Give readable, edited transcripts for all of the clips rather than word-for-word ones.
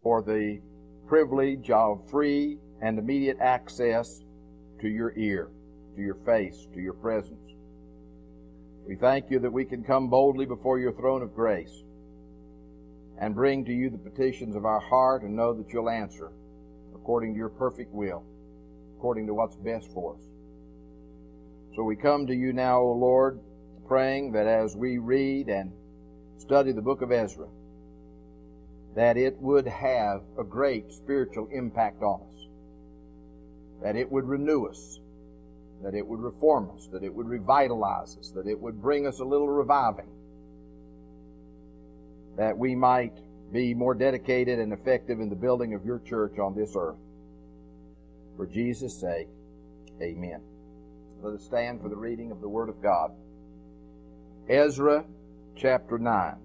for the privilege of free and immediate access to your ear, to your face, to your presence. We thank you that we can come boldly before your throne of grace and bring to you the petitions of our heart and know that you'll answer according to your perfect will, according to what's best for us. So we come to you now, O Lord, praying that as we read and study the book of Ezra, that it would have a great spiritual impact on us, that it would renew us, that it would reform us, that it would revitalize us, that it would bring us a little reviving, that we might be more dedicated and effective in the building of your church on this earth. For Jesus' sake, amen. Let us stand for the reading of the Word of God. Ezra chapter 9.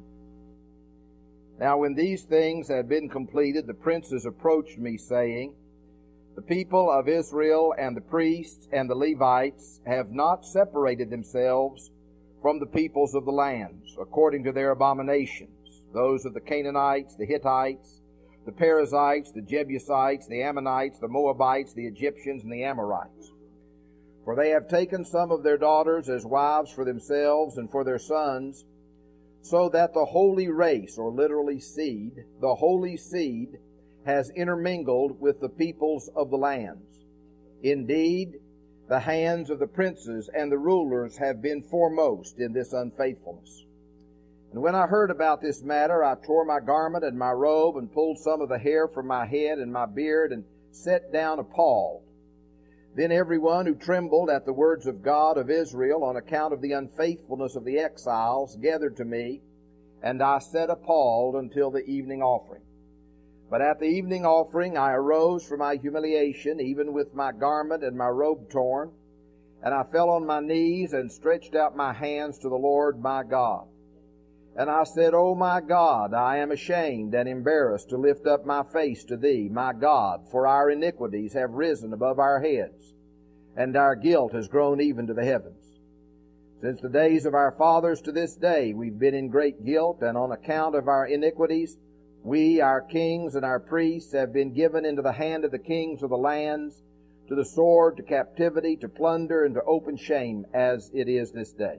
Now when these things had been completed, the princes approached me, saying, The people of Israel and the priests and the Levites have not separated themselves from the peoples of the lands, according to their abominations, those of the Canaanites, the Hittites, the Perizzites, the Jebusites, the Ammonites, the Moabites, the Egyptians, and the Amorites. For they have taken some of their daughters as wives for themselves and for their sons, so that the holy race, or literally seed, the holy seed, has intermingled with the peoples of the lands. Indeed, the hands of the princes and the rulers have been foremost in this unfaithfulness. And when I heard about this matter, I tore my garment and my robe, and pulled some of the hair from my head and my beard, and sat down appalled. Then everyone who trembled at the words of God of Israel on account of the unfaithfulness of the exiles gathered to me, and I sat appalled until the evening offering. But at the evening offering I arose from my humiliation, even with my garment and my robe torn, and I fell on my knees and stretched out my hands to the Lord my God. And I said, O my God, I am ashamed and embarrassed to lift up my face to thee, my God, for our iniquities have risen above our heads, and our guilt has grown even to the heavens. Since the days of our fathers to this day we've been in great guilt, and on account of our iniquities we, our kings and our priests, have been given into the hand of the kings of the lands, to the sword, to captivity, to plunder, and to open shame, as it is this day.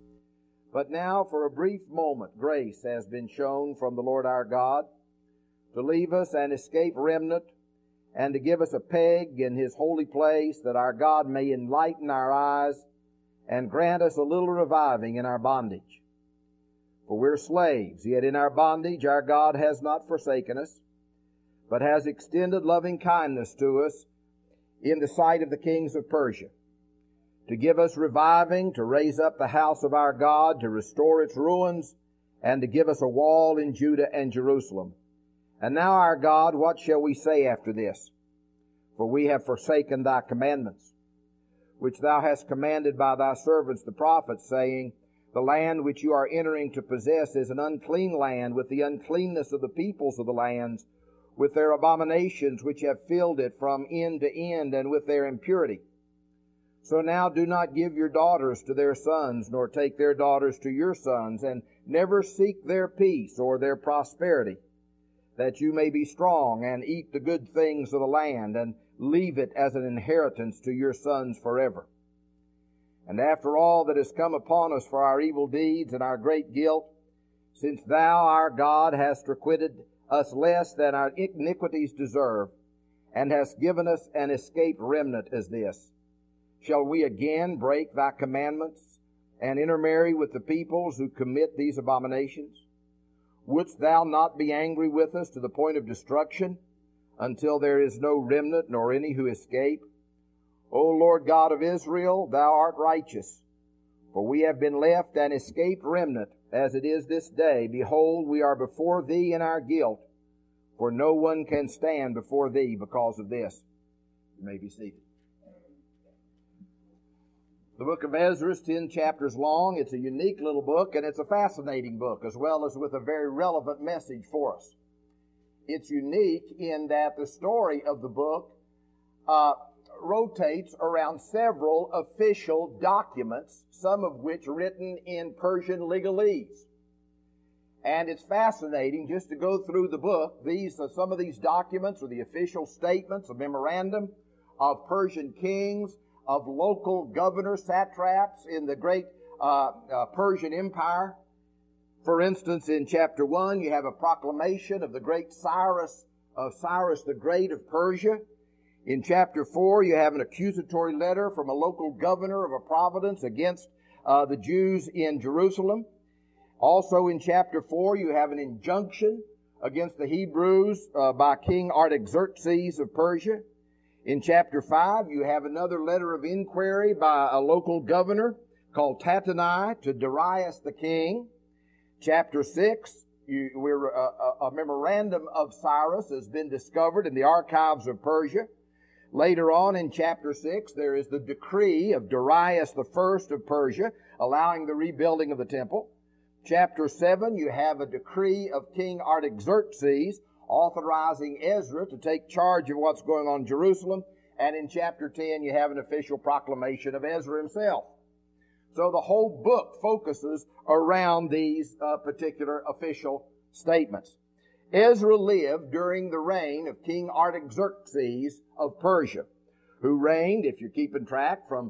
But now for a brief moment grace has been shown from the Lord our God, to leave us an escaped remnant, and to give us a peg in His holy place, that our God may enlighten our eyes, and grant us a little reviving in our bondage. For we're slaves, yet in our bondage our God has not forsaken us, but has extended loving kindness to us in the sight of the kings of Persia, to give us reviving, to raise up the house of our God, to restore its ruins, and to give us a wall in Judah and Jerusalem. And now, our God, what shall we say after this? For we have forsaken thy commandments, which thou hast commanded by thy servants the prophets, saying, The land which you are entering to possess is an unclean land, with the uncleanness of the peoples of the lands, with their abominations which have filled it from end to end, and with their impurity. So now do not give your daughters to their sons, nor take their daughters to your sons, and never seek their peace or their prosperity, that you may be strong and eat the good things of the land, and leave it as an inheritance to your sons forever. And after all that has come upon us for our evil deeds and our great guilt, since thou, our God, hast requited us less than our iniquities deserve, and hast given us an escaped remnant as this, shall we again break thy commandments and intermarry with the peoples who commit these abominations? Wouldst thou not be angry with us to the point of destruction, until there is no remnant nor any who escape? O Lord God of Israel, thou art righteous. For we have been left an escaped remnant, as it is this day. Behold, we are before thee in our guilt, for no one can stand before thee because of this. You may be seated. The book of Ezra is 10 chapters long. It's a unique little book, and it's a fascinating book, as well as with a very relevant message for us. It's unique in that the story of the book rotates around several official documents, some of which written in Persian legalese. And it's fascinating just to go through the book. Some of these documents are the official statements, a memorandum of Persian kings, of local governors, satraps in the great Persian Empire. For instance, in chapter 1, you have a proclamation of the great Cyrus the Great of Persia. In chapter 4, you have an accusatory letter from a local governor of a province against the Jews in Jerusalem. Also in chapter 4, you have an injunction against the Hebrews by King Artaxerxes of Persia. In chapter 5, you have another letter of inquiry by a local governor called Tattenai to Darius the king. Chapter 6, a memorandum of Cyrus has been discovered in the archives of Persia. Later on in chapter 6, there is the decree of Darius the first of Persia, allowing the rebuilding of the temple. Chapter 7, you have a decree of King Artaxerxes, authorizing Ezra to take charge of what's going on in Jerusalem. And in chapter 10, you have an official proclamation of Ezra himself. So the whole book focuses around these particular official statements. Ezra lived during the reign of King Artaxerxes of Persia, who reigned, if you're keeping track, from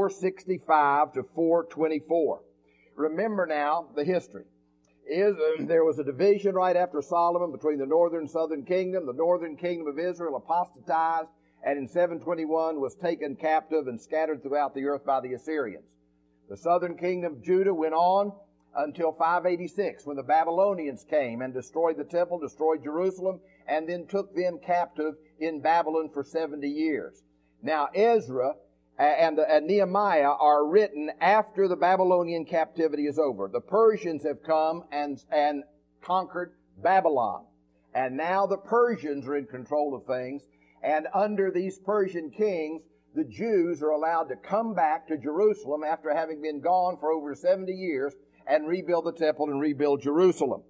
465 to 424. Remember now the history. There was a division right after Solomon between the northern and southern kingdom. The northern kingdom of Israel apostatized and in 721 was taken captive and scattered throughout the earth by the Assyrians. The southern kingdom of Judah went on until 586 when the Babylonians came and destroyed the temple, destroyed Jerusalem, and then took them captive in Babylon for 70 years. Now Ezra and Nehemiah are written after the Babylonian captivity is over. The Persians have come and conquered Babylon. And now the Persians are in control of things. And under these Persian kings, the Jews are allowed to come back to Jerusalem after having been gone for over 70 years and rebuild the temple and rebuild Jerusalem.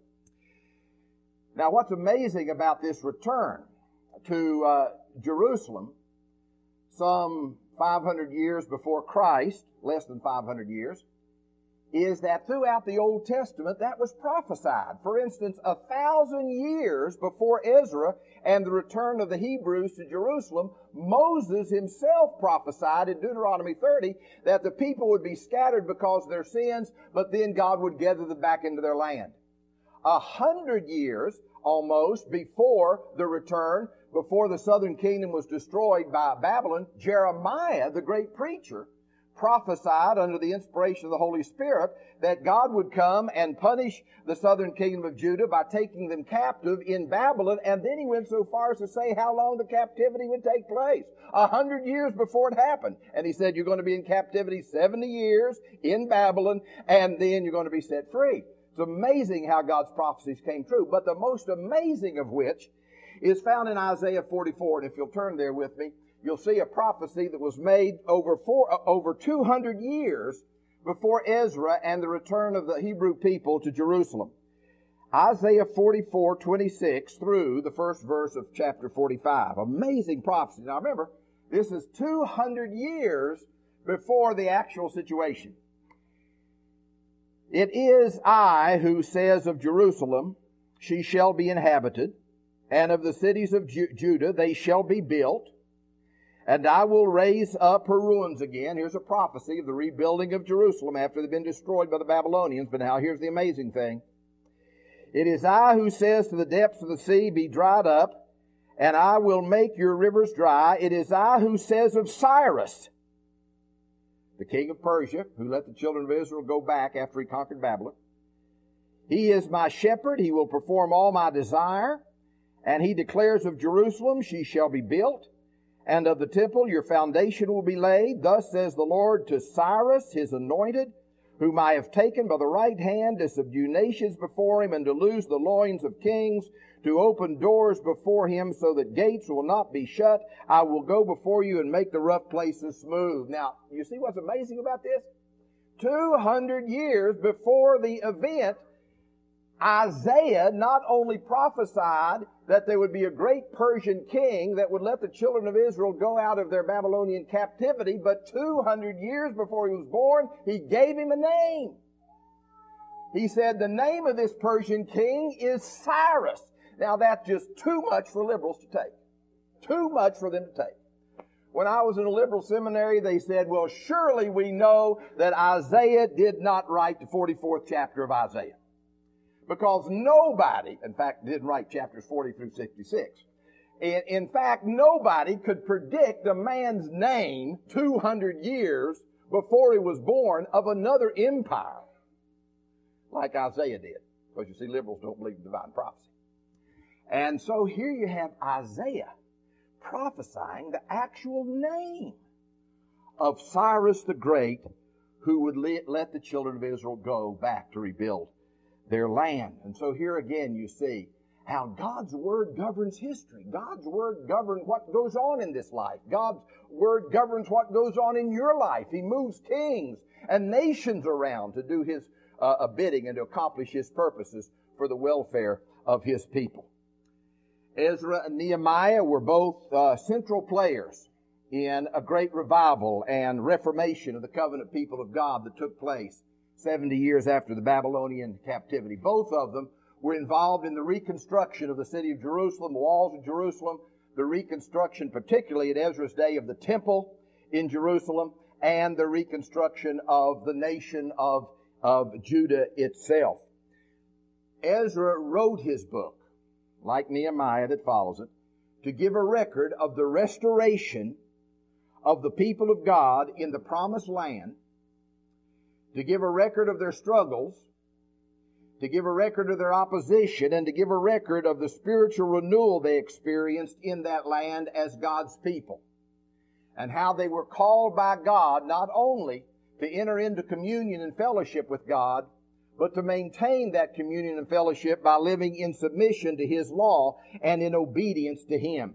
Now what's amazing about this return to Jerusalem, some 500 years before Christ, less than 500 years, is that throughout the Old Testament that was prophesied. For instance, 1,000 years before Ezra and the return of the Hebrews to Jerusalem, Moses himself prophesied in Deuteronomy 30 that the people would be scattered because of their sins, but then God would gather them back into their land. 100 years almost before the return, before the southern kingdom was destroyed by Babylon, Jeremiah, the great preacher, prophesied under the inspiration of the Holy Spirit that God would come and punish the southern kingdom of Judah by taking them captive in Babylon, and then he went so far as to say how long the captivity would take place. 100 years before it happened. And he said, you're going to be in captivity 70 years in Babylon, and then you're going to be set free. It's amazing how God's prophecies came true. But the most amazing of which is found in Isaiah 44. And if you'll turn there with me, you'll see a prophecy that was made over 200 years before Ezra and the return of the Hebrew people to Jerusalem. Isaiah 44:26 through the first verse of chapter 45. Amazing prophecy. Now remember, this is 200 years before the actual situation. It is I who says of Jerusalem, she shall be inhabited, and of the cities of Judah, they shall be built, and I will raise up her ruins again. Here's a prophecy of the rebuilding of Jerusalem after they've been destroyed by the Babylonians. But now here's the amazing thing. It is I who says to the depths of the sea, be dried up, and I will make your rivers dry. It is I who says of Cyrus, the king of Persia, who let the children of Israel go back after he conquered Babylon. He is my shepherd. He will perform all my desire. And he declares of Jerusalem, she shall be built. And of the temple, your foundation will be laid. Thus says the Lord to Cyrus, his anointed, whom I have taken by the right hand to subdue nations before him and to loose the loins of kings, to open doors before him so that gates will not be shut. I will go before you and make the rough places smooth. Now, you see what's amazing about this? 200 years before the event, Isaiah not only prophesied that there would be a great Persian king that would let the children of Israel go out of their Babylonian captivity, but 200 years before he was born, he gave him a name. He said, the name of this Persian king is Cyrus. Now that's just too much for liberals to take. Too much for them to take. When I was in a liberal seminary, they said, well, surely we know that Isaiah did not write the 44th chapter of Isaiah. Because nobody, in fact, didn't write chapters 40 through 66. In fact, nobody could predict a man's name 200 years before he was born of another empire like Isaiah did. Because you see, liberals don't believe in divine prophecy. And so here you have Isaiah prophesying the actual name of Cyrus the Great, who would let the children of Israel go back to rebuild their land. And so here again you see how God's Word governs history. God's Word governs what goes on in this life. God's Word governs what goes on in your life. He moves kings and nations around to do His bidding and to accomplish His purposes for the welfare of His people. Ezra and Nehemiah were both central players in a great revival and reformation of the covenant people of God that took place 70 years after the Babylonian captivity. Both of them were involved in the reconstruction of the city of Jerusalem, the walls of Jerusalem, the reconstruction, particularly in Ezra's day, of the temple in Jerusalem, and the reconstruction of the nation of Judah itself. Ezra wrote his book, like Nehemiah that follows it, to give a record of the restoration of the people of God in the promised land, to give a record of their struggles, to give a record of their opposition, and to give a record of the spiritual renewal they experienced in that land as God's people, and how they were called by God not only to enter into communion and fellowship with God, but to maintain that communion and fellowship by living in submission to His law and in obedience to Him.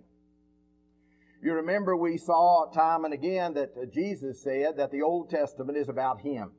You remember we saw time and again that Jesus said that the Old Testament is about Him.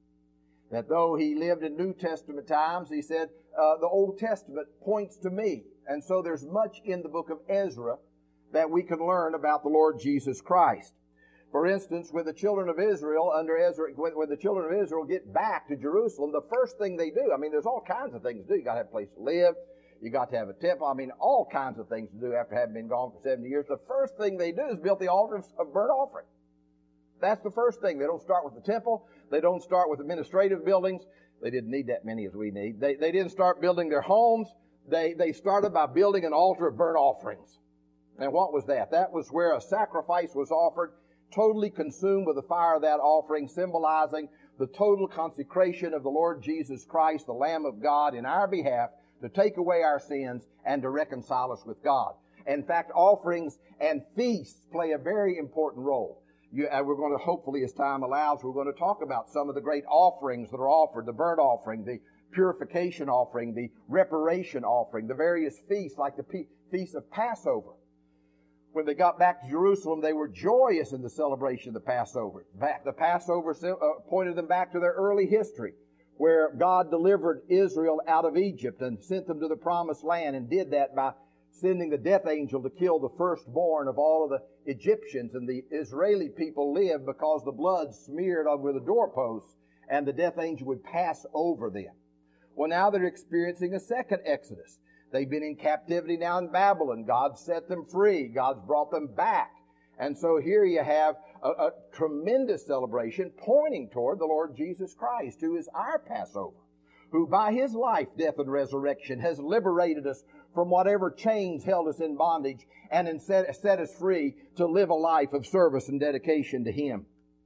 That though He lived in New Testament times, He said, the Old Testament points to me. And so there's much in the book of Ezra that we can learn about the Lord Jesus Christ. For instance, when the children of Israel, under Ezra, when the children of Israel get back to Jerusalem, the first thing they do, there's all kinds of things to do. You got to have a place to live. You got to have a temple. All kinds of things to do after having been gone for 70 years. The first thing they do is build the altar of burnt offering. That's the first thing. They don't start with the temple. They don't start with administrative buildings. They didn't need that many as we need. They didn't start building their homes. They started by building an altar of burnt offerings. And what was that? That was where a sacrifice was offered, totally consumed with the fire of that offering, symbolizing the total consecration of the Lord Jesus Christ, the Lamb of God, in our behalf to take away our sins and to reconcile us with God. In fact, offerings and feasts play a very important role. We're going to, hopefully as time allows, we're going to talk about some of the great offerings that are offered, the burnt offering, the purification offering, the reparation offering, the various feasts like the Feast of Passover. When they got back to Jerusalem, they were joyous in the celebration of the Passover. The Passover pointed them back to their early history, where God delivered Israel out of Egypt and sent them to the promised land, and did that by sending the death angel to kill the firstborn of all of the Egyptians. And the Israeli people lived because the blood smeared over the doorposts, and the death angel would pass over them. Well, now they're experiencing a second Exodus. They've been in captivity now in Babylon. God set them free. God's brought them back. And so here you have a tremendous celebration pointing toward the Lord Jesus Christ, who is our Passover, who by His life, death, and resurrection has liberated us from whatever chains held us in bondage and set us free to live a life of service and dedication to Him.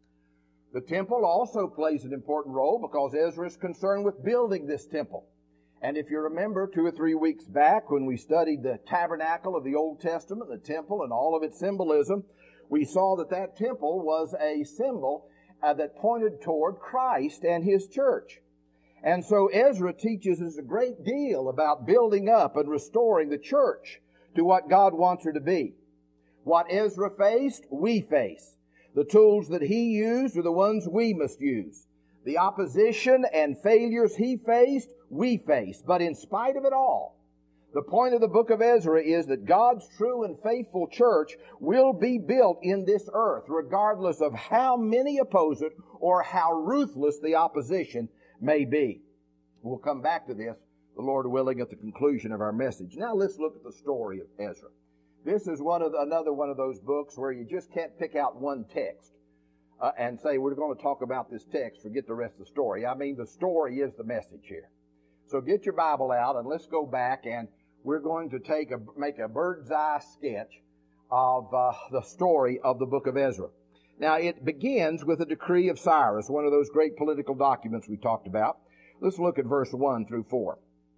The temple also plays an important role because Ezra is concerned with building this temple. And if you remember 2 or 3 weeks back when we studied the tabernacle of the Old Testament, the temple and all of its symbolism, we saw that temple was a symbol that pointed toward Christ and His church. And so Ezra teaches us a great deal about building up and restoring the church to what God wants her to be. What Ezra faced, we face. The tools that he used are the ones we must use. The opposition and failures he faced, we face. But in spite of it all, the point of the book of Ezra is that God's true and faithful church will be built in this earth, regardless of how many oppose it or how ruthless the opposition may be. We'll come back to this, the Lord willing, at the conclusion of our message. Now let's look at the story of Ezra. This is another one of those books where you just can't pick out one text and say, we're going to talk about this text, forget the rest of the story. I mean, the story is the message here. So get your Bible out and let's go back, and we're going to make a bird's eye sketch of the story of the book of Ezra. Now, it begins with a decree of Cyrus, one of those great political documents we talked about. Let's look at verse 1 through 4.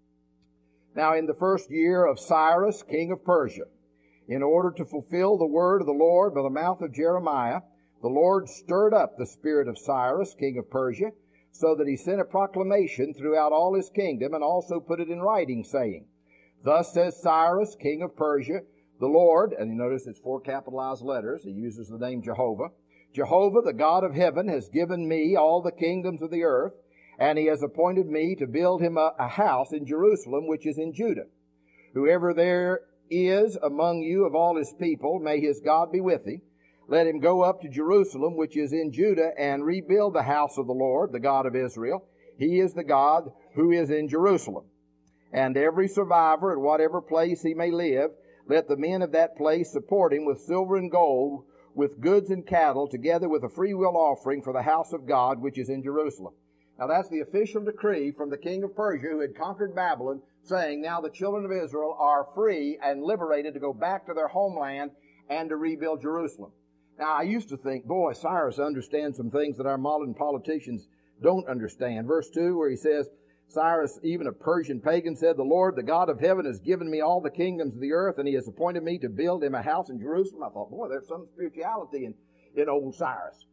Now, in the first year of Cyrus, king of Persia, in order to fulfill the word of the Lord by the mouth of Jeremiah, the Lord stirred up the spirit of Cyrus, king of Persia, so that he sent a proclamation throughout all his kingdom and also put it in writing, saying, Thus says Cyrus, king of Persia, the Lord, and you notice it's 4 capitalized letters. He uses the name Jehovah. Jehovah, the God of heaven, has given me all the kingdoms of the earth, and he has appointed me to build him a house in Jerusalem, which is in Judah. Whoever there is among you of all his people, may his God be with him. Let him go up to Jerusalem, which is in Judah, and rebuild the house of the Lord, the God of Israel. He is the God who is in Jerusalem. And every survivor at whatever place he may live, let the men of that place support him with silver and gold, with goods and cattle, together with a freewill offering for the house of God, which is in Jerusalem. Now that's the official decree from the king of Persia, who had conquered Babylon, saying now the children of Israel are free and liberated to go back to their homeland and to rebuild Jerusalem. Now I used to think, boy, Cyrus understands some things that our modern politicians don't understand. Verse 2, where he says, Cyrus, even a Persian pagan, said, The Lord, the God of heaven, has given me all the kingdoms of the earth, and he has appointed me to build him a house in Jerusalem. I thought, boy, there's some spirituality in old Cyrus.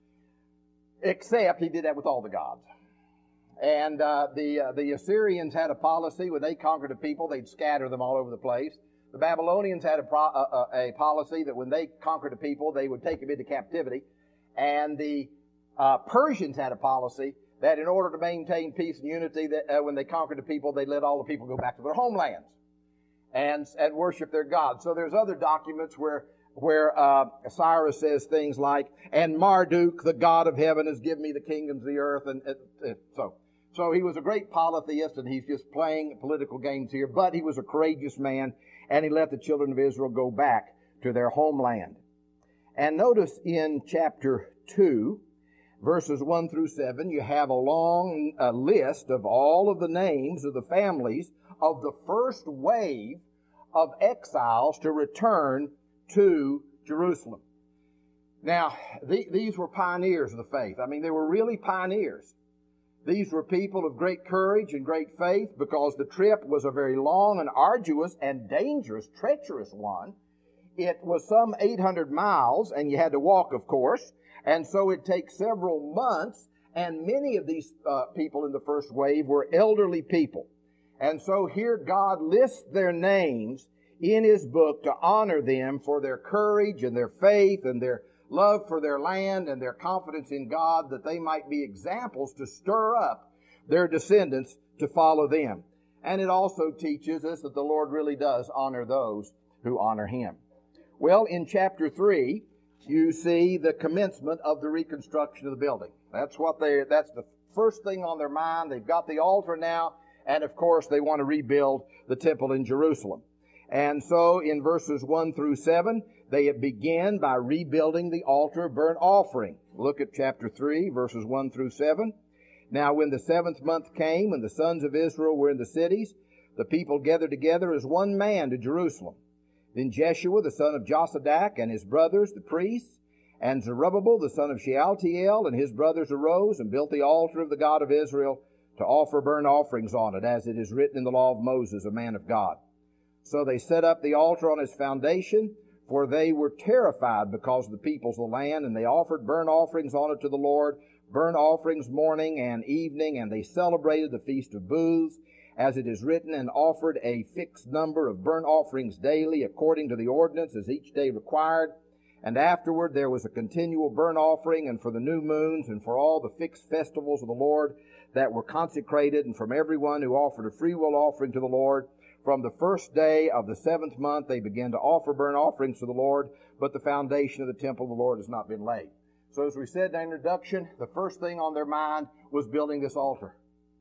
Except he did that with all the gods. And the Assyrians had a policy when they conquered a people, they'd scatter them all over the place. The Babylonians had a policy that when they conquered a people, they would take them into captivity. And the Persians had a policy that in order to maintain peace and unity, that when they conquered a people, they'd let all the people go back to their homelands and worship their gods. So there's other documents where Cyrus says things like, and Marduk, the God of heaven, has given me the kingdoms of the earth. And so he was a great polytheist, and he's just playing political games here. But he was a courageous man, and he let the children of Israel go back to their homeland. And notice in chapter 2, verses 1 through 7, you have a long list of all of the names of the families of the first wave of exiles to return to Jerusalem. Now, these were pioneers of the faith. I mean, they were really pioneers. These were people of great courage and great faith because the trip was a very long and arduous and dangerous, treacherous one. It was some 800 miles, and you had to walk, of course. And so it takes several months, and many of these people in the first wave were elderly people. And so here God lists their names in His book to honor them for their courage and their faith and their love for their land and their confidence in God, that they might be examples to stir up their descendants to follow them. And it also teaches us that the Lord really does honor those who honor Him. Well, in chapter 3, you see the commencement of the reconstruction of the building. That's the first thing on their mind. They've got the altar now, and of course they want to rebuild the temple in Jerusalem. And so in verses 1 through 7, they begin by rebuilding the altar of burnt offering. Look at chapter 3, verses 1 through 7. Now when the 7th month came, when the sons of Israel were in the cities, the people gathered together as one man to Jerusalem. Then Jeshua, the son of Josadak, and his brothers, the priests, and Zerubbabel, the son of Shealtiel, and his brothers arose and built the altar of the God of Israel to offer burnt offerings on it, as it is written in the law of Moses, a man of God. So they set up the altar on its foundation, for they were terrified because of the peoples of the land, and they offered burnt offerings on it to the Lord, burnt offerings morning and evening, and they celebrated the Feast of Booths, as it is written, and offered a fixed number of burnt offerings daily, according to the ordinance, as each day required. And afterward there was a continual burnt offering, and for the new moons, and for all the fixed festivals of the Lord that were consecrated, and from everyone who offered a freewill offering to the Lord. From the first day of the 7th month they began to offer burnt offerings to the Lord, but the foundation of the temple of the Lord has not been laid. So as we said in the introduction, the first thing on their mind was building this altar.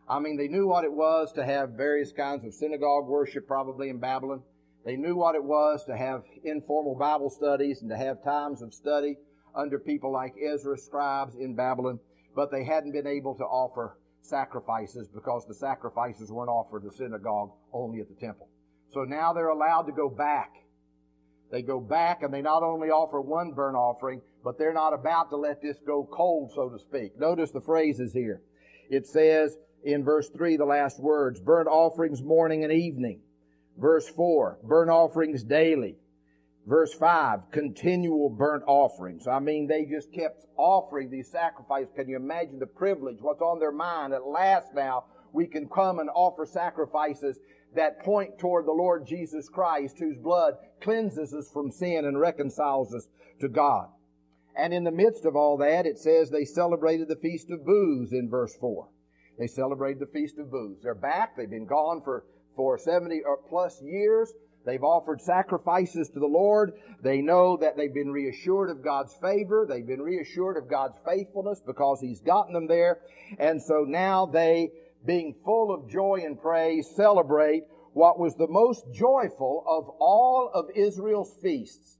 I mean, they knew what it was to have various kinds of synagogue worship probably in Babylon. They knew what it was to have informal Bible studies and to have times of study under people like Ezra, scribes in Babylon. But they hadn't been able to offer sacrifices because the sacrifices weren't offered in the synagogue, only at the temple. So now they're allowed to go back. They go back and they not only offer one burnt offering, but they're not about to let this go cold, so to speak. Notice the phrases here. It says in verse 3, the last words, burnt offerings morning and evening. Verse 4, burnt offerings daily. Verse 5, continual burnt offerings. I mean, they just kept offering these sacrifices. Can you imagine the privilege? What's on their mind? At last now, we can come and offer sacrifices that point toward the Lord Jesus Christ, whose blood cleanses us from sin and reconciles us to God. And in the midst of all that, it says they celebrated the Feast of Booths in verse 4. They celebrated the Feast of Booths. They're back. They've been gone for 70 or plus years. They've offered sacrifices to the Lord. They know that they've been reassured of God's favor. They've been reassured of God's faithfulness because He's gotten them there. And so now they, being full of joy and praise, celebrate what was the most joyful of all of Israel's feasts.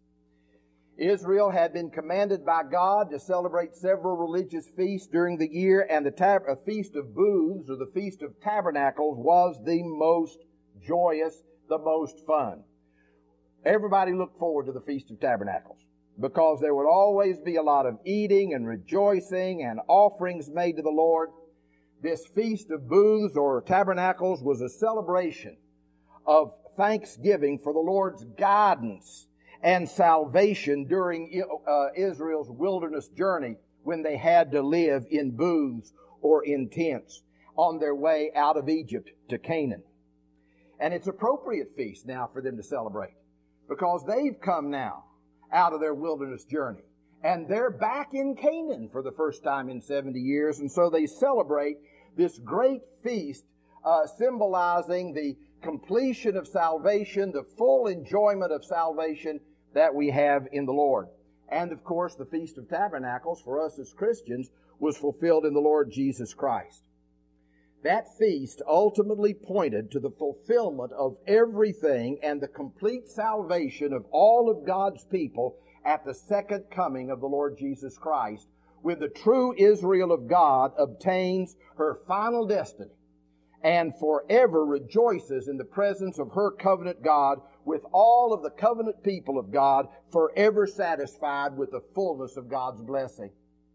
Israel had been commanded by God to celebrate several religious feasts during the year, and the Feast of Booths, or the Feast of Tabernacles, was the most joyous, the most fun. Everybody looked forward to the Feast of Tabernacles because there would always be a lot of eating and rejoicing and offerings made to the Lord. This Feast of Booths or Tabernacles was a celebration of thanksgiving for the Lord's guidance and salvation during Israel's wilderness journey when they had to live in booths or in tents on their way out of Egypt to Canaan. And it's appropriate feast now for them to celebrate because they've come now out of their wilderness journey and they're back in Canaan for the first time in 70 years. And so they celebrate this great feast symbolizing the completion of salvation, the full enjoyment of salvation that we have in the Lord. And of course, the Feast of Tabernacles for us as Christians was fulfilled in the Lord Jesus Christ. That feast ultimately pointed to the fulfillment of everything and the complete salvation of all of God's people at the second coming of the Lord Jesus Christ, when the true Israel of God obtains her final destiny and forever rejoices in the presence of her covenant God with all of the covenant people of God, forever satisfied with the fullness of God's blessing.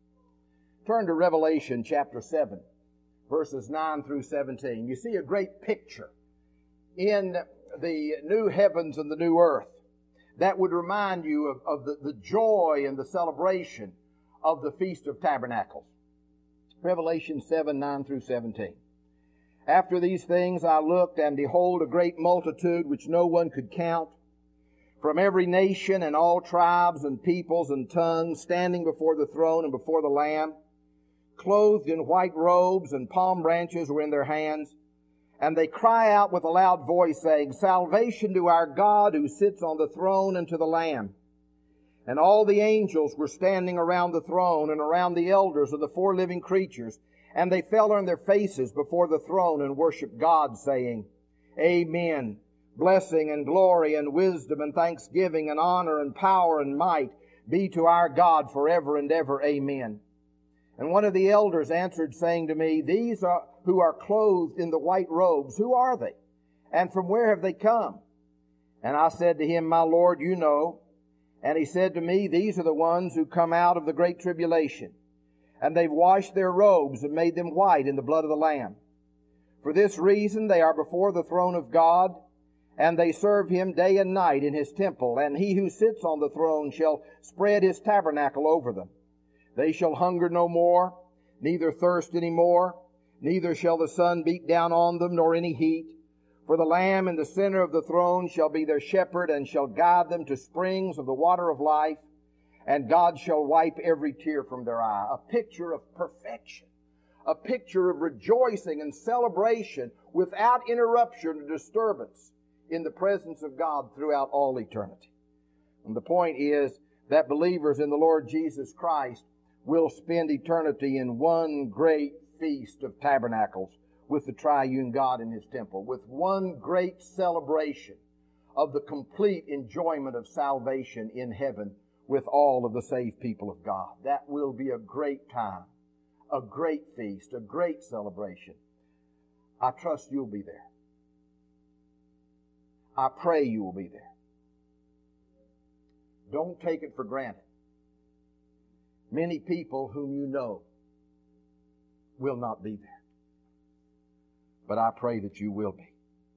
Turn to Revelation chapter 7, verses 9 through 17. You see a great picture in the new heavens and the new earth that would remind you of the joy and the celebration of the Feast of Tabernacles. Revelation 7, 9 through 17. After these things I looked, and behold, a great multitude which no one could count, from every nation and all tribes and peoples and tongues, standing before the throne and before the Lamb, clothed in white robes, and palm branches were in their hands. And they cry out with a loud voice, saying, Salvation to our God who sits on the throne and to the Lamb. And all the angels were standing around the throne and around the elders of the four living creatures. And they fell on their faces before the throne and worshiped God, saying, Amen. Blessing and glory and wisdom and thanksgiving and honor and power and might be to our God forever and ever. Amen. And one of the elders answered, saying to me, These are who are clothed in the white robes, who are they? And from where have they come? And I said to him, My Lord, you know. And he said to me, These are the ones who come out of the great tribulation. And they've washed their robes and made them white in the blood of the Lamb. For this reason they are before the throne of God, and they serve Him day and night in His temple. And He who sits on the throne shall spread His tabernacle over them. They shall hunger no more, neither thirst any more, neither shall the sun beat down on them, nor any heat. For the Lamb in the center of the throne shall be their shepherd, and shall guide them to springs of the water of life. And God shall wipe every tear from their eye. A picture of perfection. A picture of rejoicing and celebration without interruption or disturbance in the presence of God throughout all eternity. And the point is that believers in the Lord Jesus Christ will spend eternity in one great Feast of Tabernacles with the triune God in His temple, with one great celebration of the complete enjoyment of salvation in heaven with all of the saved people of God. That will be a great time, a great feast, a great celebration. I trust you'll be there. I pray you will be there. Don't take it for granted. Many people whom you know will not be there. But I pray that you will be.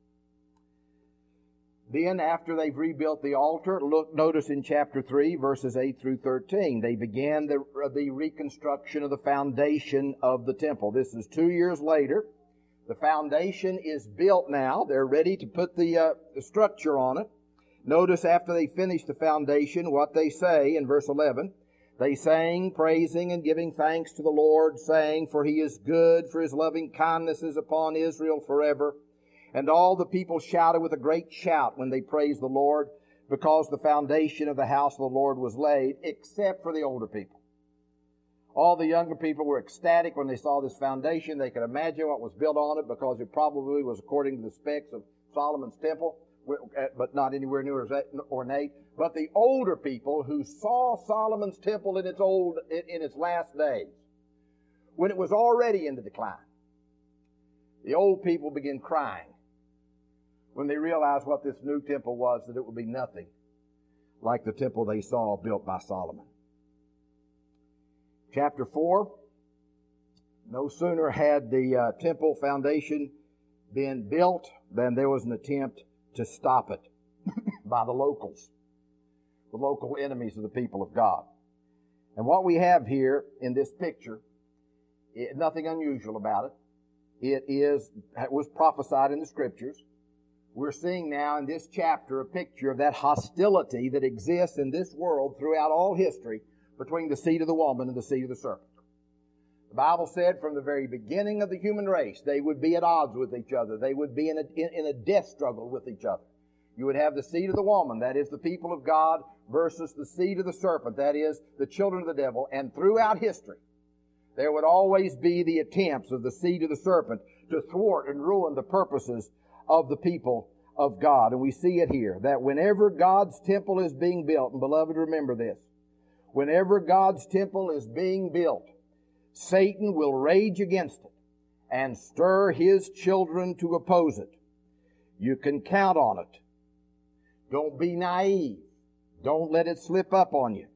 Then, after they've rebuilt the altar, notice in chapter 3, verses 8 through 13, they began the reconstruction of the foundation of the temple. This is 2 years later. The foundation is built now. They're ready to put the structure on it. Notice after they finish the foundation, what they say in verse 11. They sang, praising and giving thanks to the Lord, saying, For He is good, for His loving kindness is upon Israel forever. And all the people shouted with a great shout when they praised the Lord, because the foundation of the house of the Lord was laid, except for the older people. All the younger people were ecstatic when they saw this foundation. They could imagine what was built on it, because it probably was according to the specs of Solomon's temple, but not anywhere near as ornate. But the older people who saw Solomon's temple in its last days, when it was already in the decline, the old people began crying when they realized what this new temple was, that it would be nothing like the temple they saw built by Solomon. Chapter 4, no sooner had the temple foundation been built than there was an attempt to stop it by the locals, the local enemies of the people of God. And what we have here in this picture, nothing unusual about it. It was prophesied in the Scriptures. We're seeing now in this chapter a picture of that hostility that exists in this world throughout all history between the seed of the woman and the seed of the serpent. The Bible said from the very beginning of the human race, they would be at odds with each other. They would be in a death struggle with each other. You would have the seed of the woman, that is the people of God, versus the seed of the serpent, that is the children of the devil. And throughout history, there would always be the attempts of the seed of the serpent to thwart and ruin the purposes of the people of God. And we see it here, that whenever God's temple is being built, and beloved, remember this, whenever God's temple is being built, Satan will rage against it and stir his children to oppose it. You can count on it. Don't be naive. Don't let it slip up on you.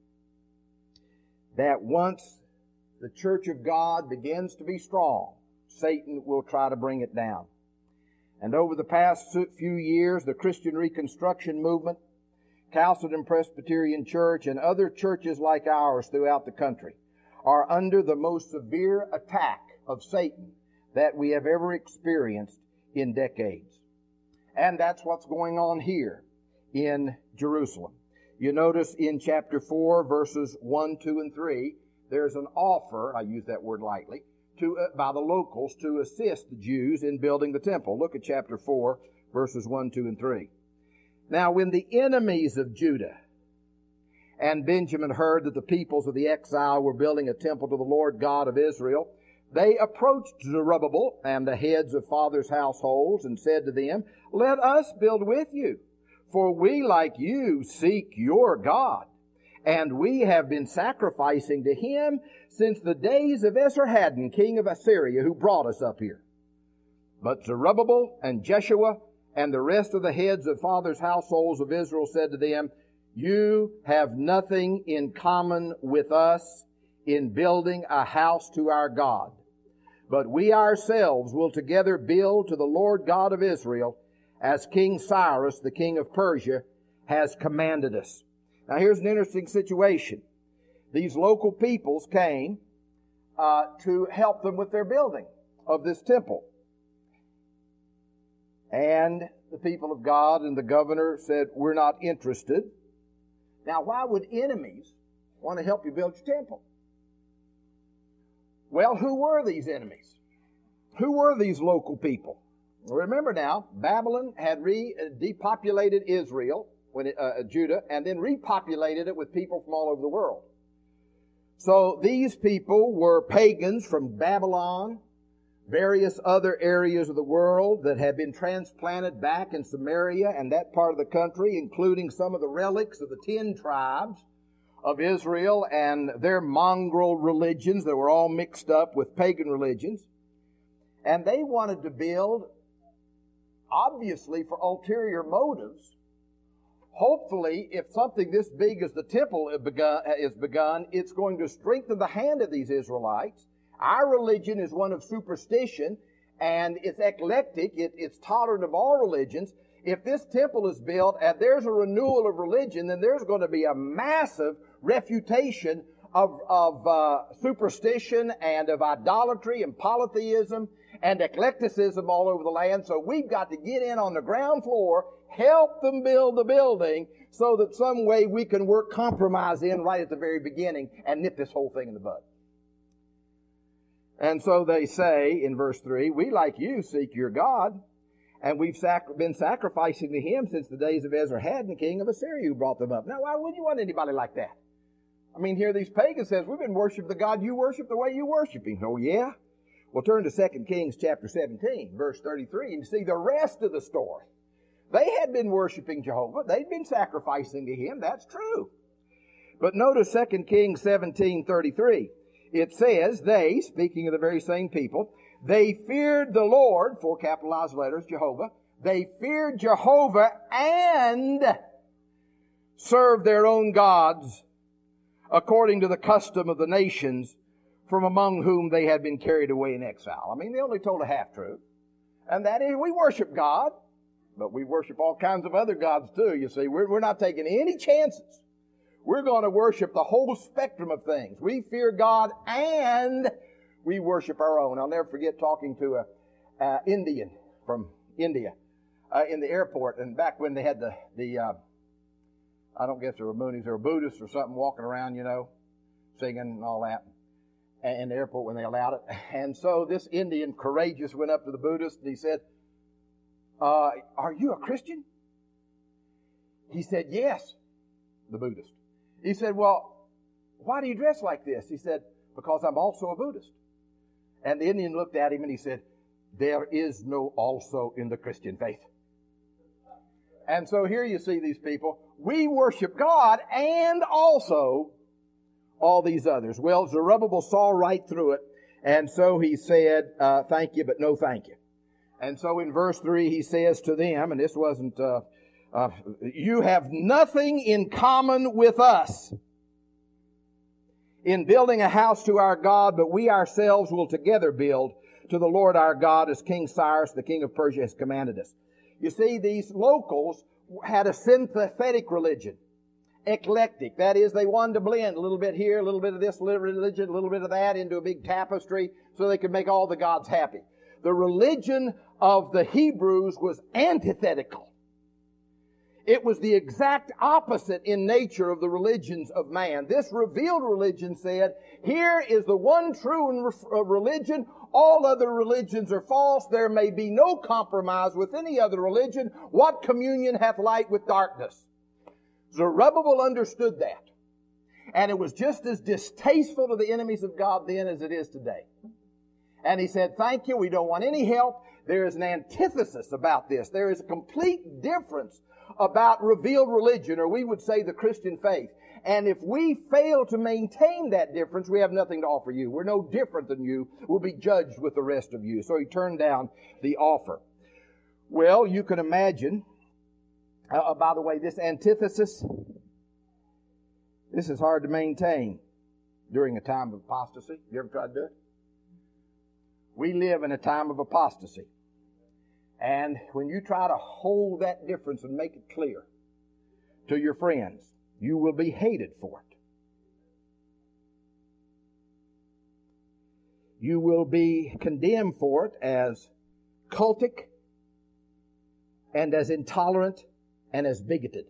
That once the church of God begins to be strong, Satan will try to bring it down. And over the past few years, the Christian Reconstruction movement, Chalcedon Presbyterian Church, and other churches like ours throughout the country are under the most severe attack of Satan that we have ever experienced in decades. And that's what's going on here in Jerusalem. You notice in chapter 4, verses 1, 2, and 3, there's an offer, I use that word lightly, by the locals to assist the Jews in building the temple. Look at chapter 4, verses 1, 2, and 3. Now, when the enemies of Judah and Benjamin heard that the peoples of the exile were building a temple to the Lord God of Israel, they approached Zerubbabel and the heads of fathers' households and said to them, Let us build with you, for we, like you, seek your God. And we have been sacrificing to Him since the days of Esarhaddon, king of Assyria, who brought us up here. But Zerubbabel and Jeshua and the rest of the heads of fathers' households of Israel said to them, You have nothing in common with us in building a house to our God. But we ourselves will together build to the Lord God of Israel, as King Cyrus, the king of Persia, has commanded us. Now here's an interesting situation. These local peoples came to help them with their building of this temple. And the people of God and the governor said, We're not interested. Now, why would enemies want to help you build your temple? Well, who were these enemies? Who were these local people? Remember now, Babylon had depopulated Israel, Judah, and then repopulated it with people from all over the world. So these people were pagans from Babylon, various other areas of the world that had been transplanted back in Samaria and that part of the country, including some of the relics of the 10 tribes of Israel and their mongrel religions that were all mixed up with pagan religions. And they wanted to build, obviously for ulterior motives. Hopefully, if something this big as the temple is begun, it's going to strengthen the hand of these Israelites. Our religion is one of superstition, and it's eclectic. It's tolerant of all religions. If this temple is built and there's a renewal of religion, then there's going to be a massive refutation of superstition and of idolatry and polytheism and eclecticism all over the land. So we've got to get in on the ground floor, help them build the building, so that some way we can work compromise in right at the very beginning and nip this whole thing in the bud. And so they say in verse 3, we like you seek your God, and we've been sacrificing to him since the days of Esarhaddon, king of Assyria, who brought them up. Now, why would you want anybody like that? I mean, here these pagans says, we've been worshiping the God you worship the way you worship him. Oh, yeah? Well, turn to 2 Kings chapter 17, verse 33, and see the rest of the story. They had been worshiping Jehovah. They'd been sacrificing to him. That's true. But notice 2 Kings 17:33. It says, they, speaking of the very same people, they feared the Lord, 4 capitalized letters, Jehovah. They feared Jehovah and served their own gods according to the custom of the nations from among whom they had been carried away in exile. I mean, they only told a half-truth. And that is, we worship God, but we worship all kinds of other gods too, you see. We're not taking any chances. We're going to worship the whole spectrum of things. We fear God and we worship our own. I'll never forget talking to an Indian from India in the airport, and back when they had I don't guess they were Moonies, they were Buddhists or something walking around, you know, singing and all that in the airport when they allowed it. And so this Indian, courageous, went up to the Buddhist and he said, are you a Christian? He said, yes, the Buddhist. He said, well, why do you dress like this? He said, because I'm also a Buddhist. And the Indian looked at him and he said, there is no also in the Christian faith. And so here you see these people. We worship God and also all these others. Well, Zerubbabel saw right through it. And so he said, thank you, but no thank you. And so in verse 3 he says to them, and this wasn't, you have nothing in common with us in building a house to our God, but we ourselves will together build to the Lord our God as King Cyrus, the king of Persia, has commanded us. You see, these locals had a synthetic religion. Eclectic. That is, they wanted to blend a little bit here, a little bit of this religion, a little bit of that into a big tapestry so they could make all the gods happy. The religion of the Hebrews was antithetical. It was the exact opposite in nature of the religions of man. This revealed religion said, here is the one true religion. All other religions are false. There may be no compromise with any other religion. What communion hath light with darkness? Zerubbabel understood that. And it was just as distasteful to the enemies of God then as it is today. And he said, thank you, we don't want any help. There is an antithesis about this. There is a complete difference about revealed religion, or we would say the Christian faith. And if we fail to maintain that difference, we have nothing to offer you. We're no different than you. We'll be judged with the rest of you. So he turned down the offer. Well, you can imagine, by the way, this antithesis, this is hard to maintain during a time of apostasy. You ever tried to do it? We live in a time of apostasy. And when you try to hold that difference and make it clear to your friends, you will be hated for it. You will be condemned for it as cultic and as intolerant and as bigoted.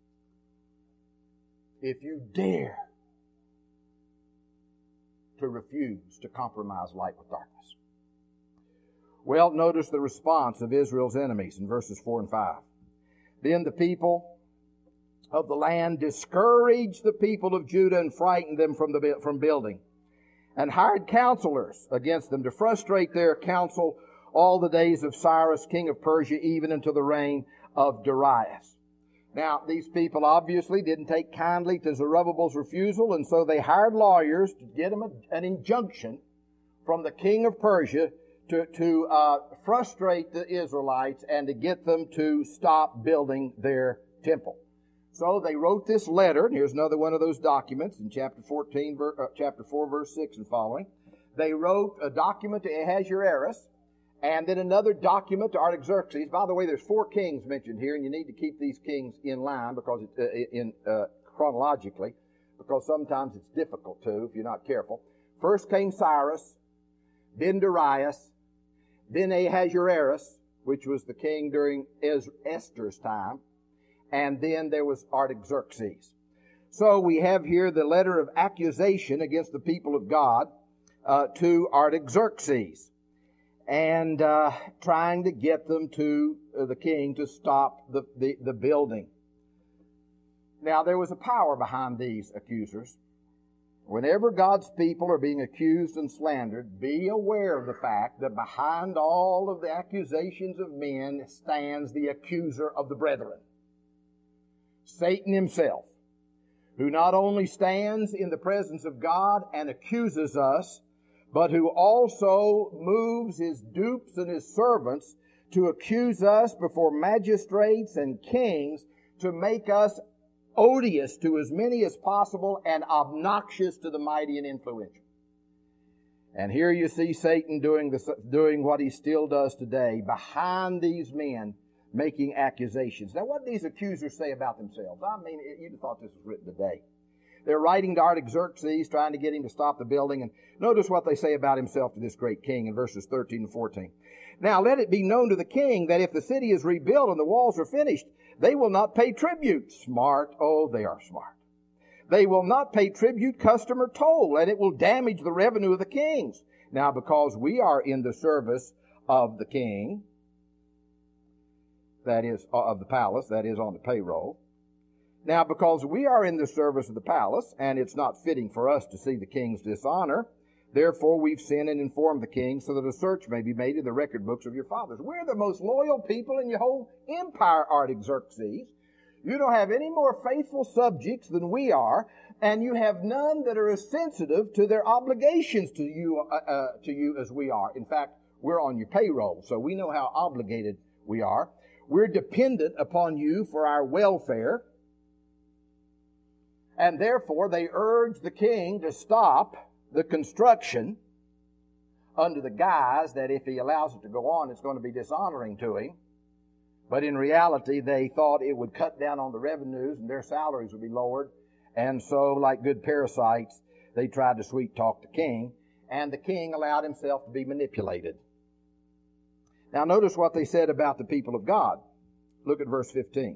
If you dare to refuse to compromise light with darkness. Well, notice the response of Israel's enemies in verses 4 and 5. Then the people of the land discouraged the people of Judah and frightened them from building. and hired counselors against them to frustrate their counsel all the days of Cyrus, king of Persia, even until the reign of Darius. Now, these people obviously didn't take kindly to Zerubbabel's refusal, and so they hired lawyers to get him an injunction from the king of Persia to frustrate the Israelites and to get them to stop building their temple. So they wrote this letter, and here's another one of those documents in chapter 4, verse 6 and following. They wrote a document to Ahasuerus, and then another document to Artaxerxes. By the way, there's 4 kings mentioned here, and you need to keep these kings in line because chronologically, because sometimes it's difficult to if you're not careful. First came Cyrus, then Darius, then Ahasuerus, which was the king during Esther's time, and then there was Artaxerxes. So we have here the letter of accusation against the people of God to Artaxerxes, and trying to get them to the king to stop the building. Now, there was a power behind these accusers. Whenever God's people are being accused and slandered, be aware of the fact that behind all of the accusations of men stands the accuser of the brethren, Satan himself, who not only stands in the presence of God and accuses us, but who also moves his dupes and his servants to accuse us before magistrates and kings, to make us odious to as many as possible and obnoxious to the mighty and influential. And here you see Satan doing what he still does today, behind these men making accusations. Now, what do these accusers say about themselves? I mean, you'd have thought this was written today. They're writing to Artaxerxes, trying to get him to stop the building. And notice what they say about himself to this great king in verses 13 and 14. Now, let it be known to the king that if the city is rebuilt and the walls are finished, they will not pay tribute. Smart. Oh, they are smart. They will not pay tribute, custom, or toll, and it will damage the revenue of the kings. Now, because we are in the service of the king, that is, of the palace, that is on the payroll. Now, because we are in the service of the palace, and it's not fitting for us to see the king's dishonor, therefore we've sinned and informed the king so that a search may be made in the record books of your fathers. We're the most loyal people in your whole empire, Artaxerxes. You don't have any more faithful subjects than we are, and you have none that are as sensitive to their obligations to you as we are. In fact, we're on your payroll, so we know how obligated we are. We're dependent upon you for our welfare. And therefore, they urge the king to stop the construction under the guise that if he allows it to go on, it's going to be dishonoring to him. But in reality, they thought it would cut down on the revenues and their salaries would be lowered. And so, like good parasites, they tried to sweet-talk the king, and the king allowed himself to be manipulated. Now, notice what they said about the people of God. Look at verse 15.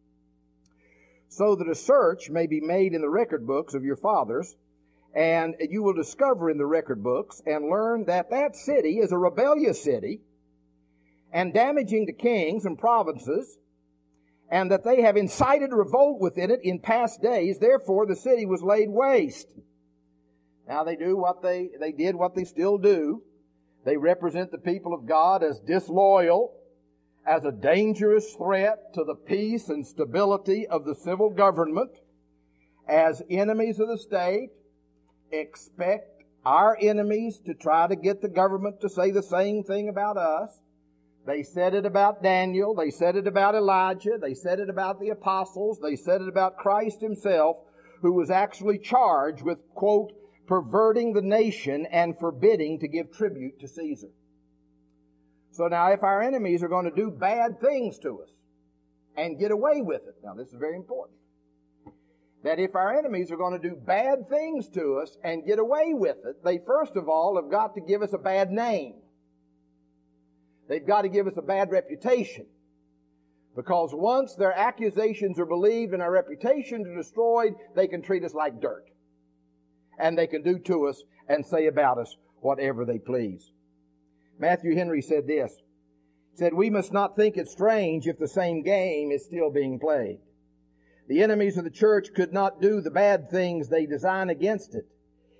So that a search may be made in the record books of your fathers, and you will discover in the record books and learn that that city is a rebellious city and damaging to kings and provinces, and that they have incited revolt within it in past days. Therefore, the city was laid waste. Now, they did what they still do. They represent the people of God as disloyal, as a dangerous threat to the peace and stability of the civil government, as enemies of the state. Expect our enemies to try to get the government to say the same thing about us. They said it about Daniel. They said it about Elijah. They said it about the apostles. They said it about Christ himself, who was actually charged with, quote, perverting the nation and forbidding to give tribute to Caesar. So now if our enemies are going to do bad things to us and get away with it, now this is very important, that if our enemies are going to do bad things to us and get away with it, they first of all have got to give us a bad name. They've got to give us a bad reputation. Because once their accusations are believed and our reputations are destroyed, they can treat us like dirt. And they can do to us and say about us whatever they please. Matthew Henry said this. He said, we must not think it strange if the same game is still being played. The enemies of the church could not do the bad things they design against it.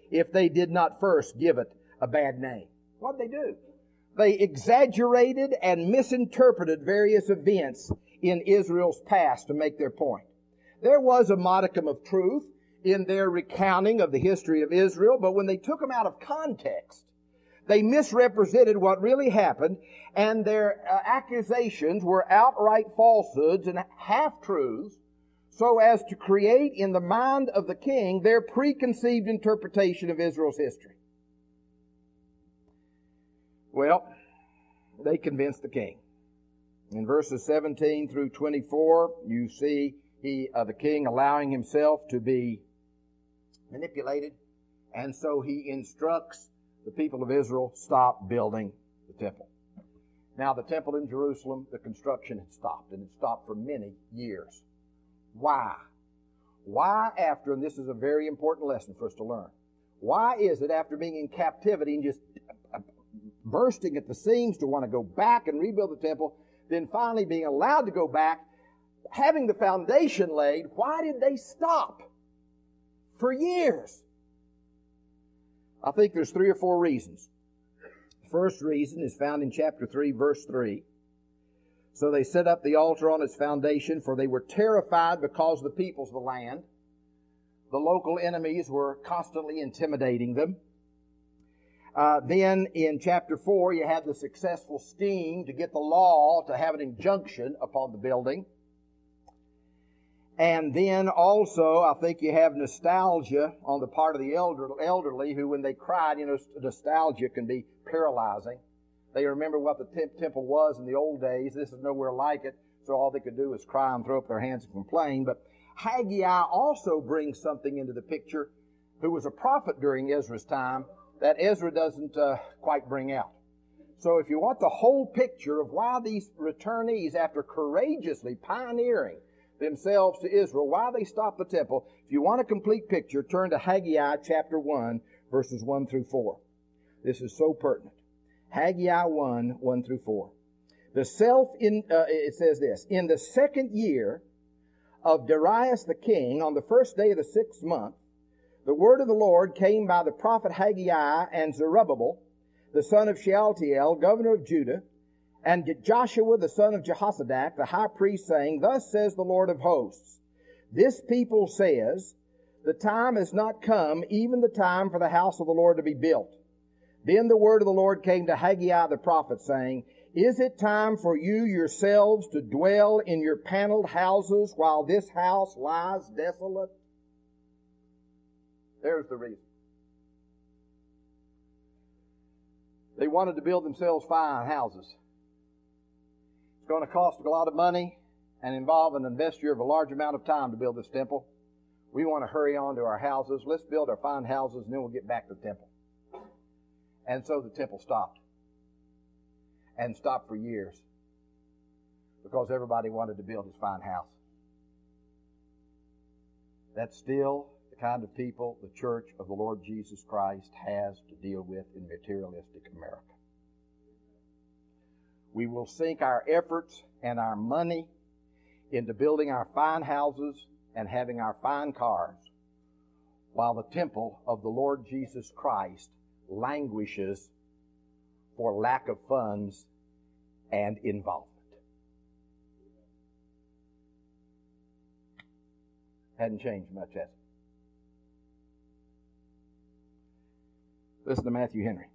if they did not first give it a bad name. What did they do? They exaggerated and misinterpreted various events in Israel's past to make their point. There was a modicum of truth in their recounting of the history of Israel, but when they took them out of context, they misrepresented what really happened, and their accusations were outright falsehoods and half-truths, so as to create in the mind of the king their preconceived interpretation of Israel's history. Well, they convinced the king. In verses 17 through 24, you see the king allowing himself to be manipulated, and so he instructs the people of Israel, stop building the temple. Now, the temple in Jerusalem, the construction had stopped, and it stopped for many years. Why? Why after, and this is a very important lesson for us to learn, why is it after being in captivity and just bursting at the seams to want to go back and rebuild the temple, then finally being allowed to go back, having the foundation laid, why did they stop for years? I think there's 3 or 4 reasons. The first reason is found in chapter 3, verse 3. So they set up the altar on its foundation, for they were terrified because of the peoples of the land. The local enemies were constantly intimidating them. Then in chapter 4, you had the successful scheme to get the law to have an injunction upon the building. And then also, I think you have nostalgia on the part of the elderly who, when they cried, nostalgia can be paralyzing. They remember what the temple was in the old days. This is nowhere like it, so all they could do is cry and throw up their hands and complain. But Haggai also brings something into the picture, who was a prophet during Ezra's time, that Ezra doesn't quite bring out. So if you want the whole picture of why these returnees, after courageously pioneering themselves to Israel, why they stopped the temple, if you want a complete picture, turn to Haggai chapter 1, verses 1 through 4. This is so pertinent. Haggai 1, 1 through 4. It says this, in the second year of Darius the king, on the first day of the 6th month, the word of the Lord came by the prophet Haggai and Zerubbabel, the son of Shealtiel, governor of Judah, and Joshua, the son of Jehozadak, the high priest, saying, thus says the Lord of hosts, this people says, the time has not come, even the time for the house of the Lord to be built. Then the word of the Lord came to Haggai the prophet, saying, is it time for you yourselves to dwell in your paneled houses while this house lies desolate? There's the reason. They wanted to build themselves fine houses. It's going to cost a lot of money and involve an investure of a large amount of time to build this temple. We want to hurry on to our houses. Let's build our fine houses and then we'll get back to the temple. And so the temple stopped. And stopped for years. Because everybody wanted to build his fine house. That's still the kind of people the Church of the Lord Jesus Christ has to deal with in materialistic America. We will sink our efforts and our money into building our fine houses and having our fine cars, while the temple of the Lord Jesus Christ languishes for lack of funds and involvement. Hadn't changed much, has it? Listen to Matthew Henry.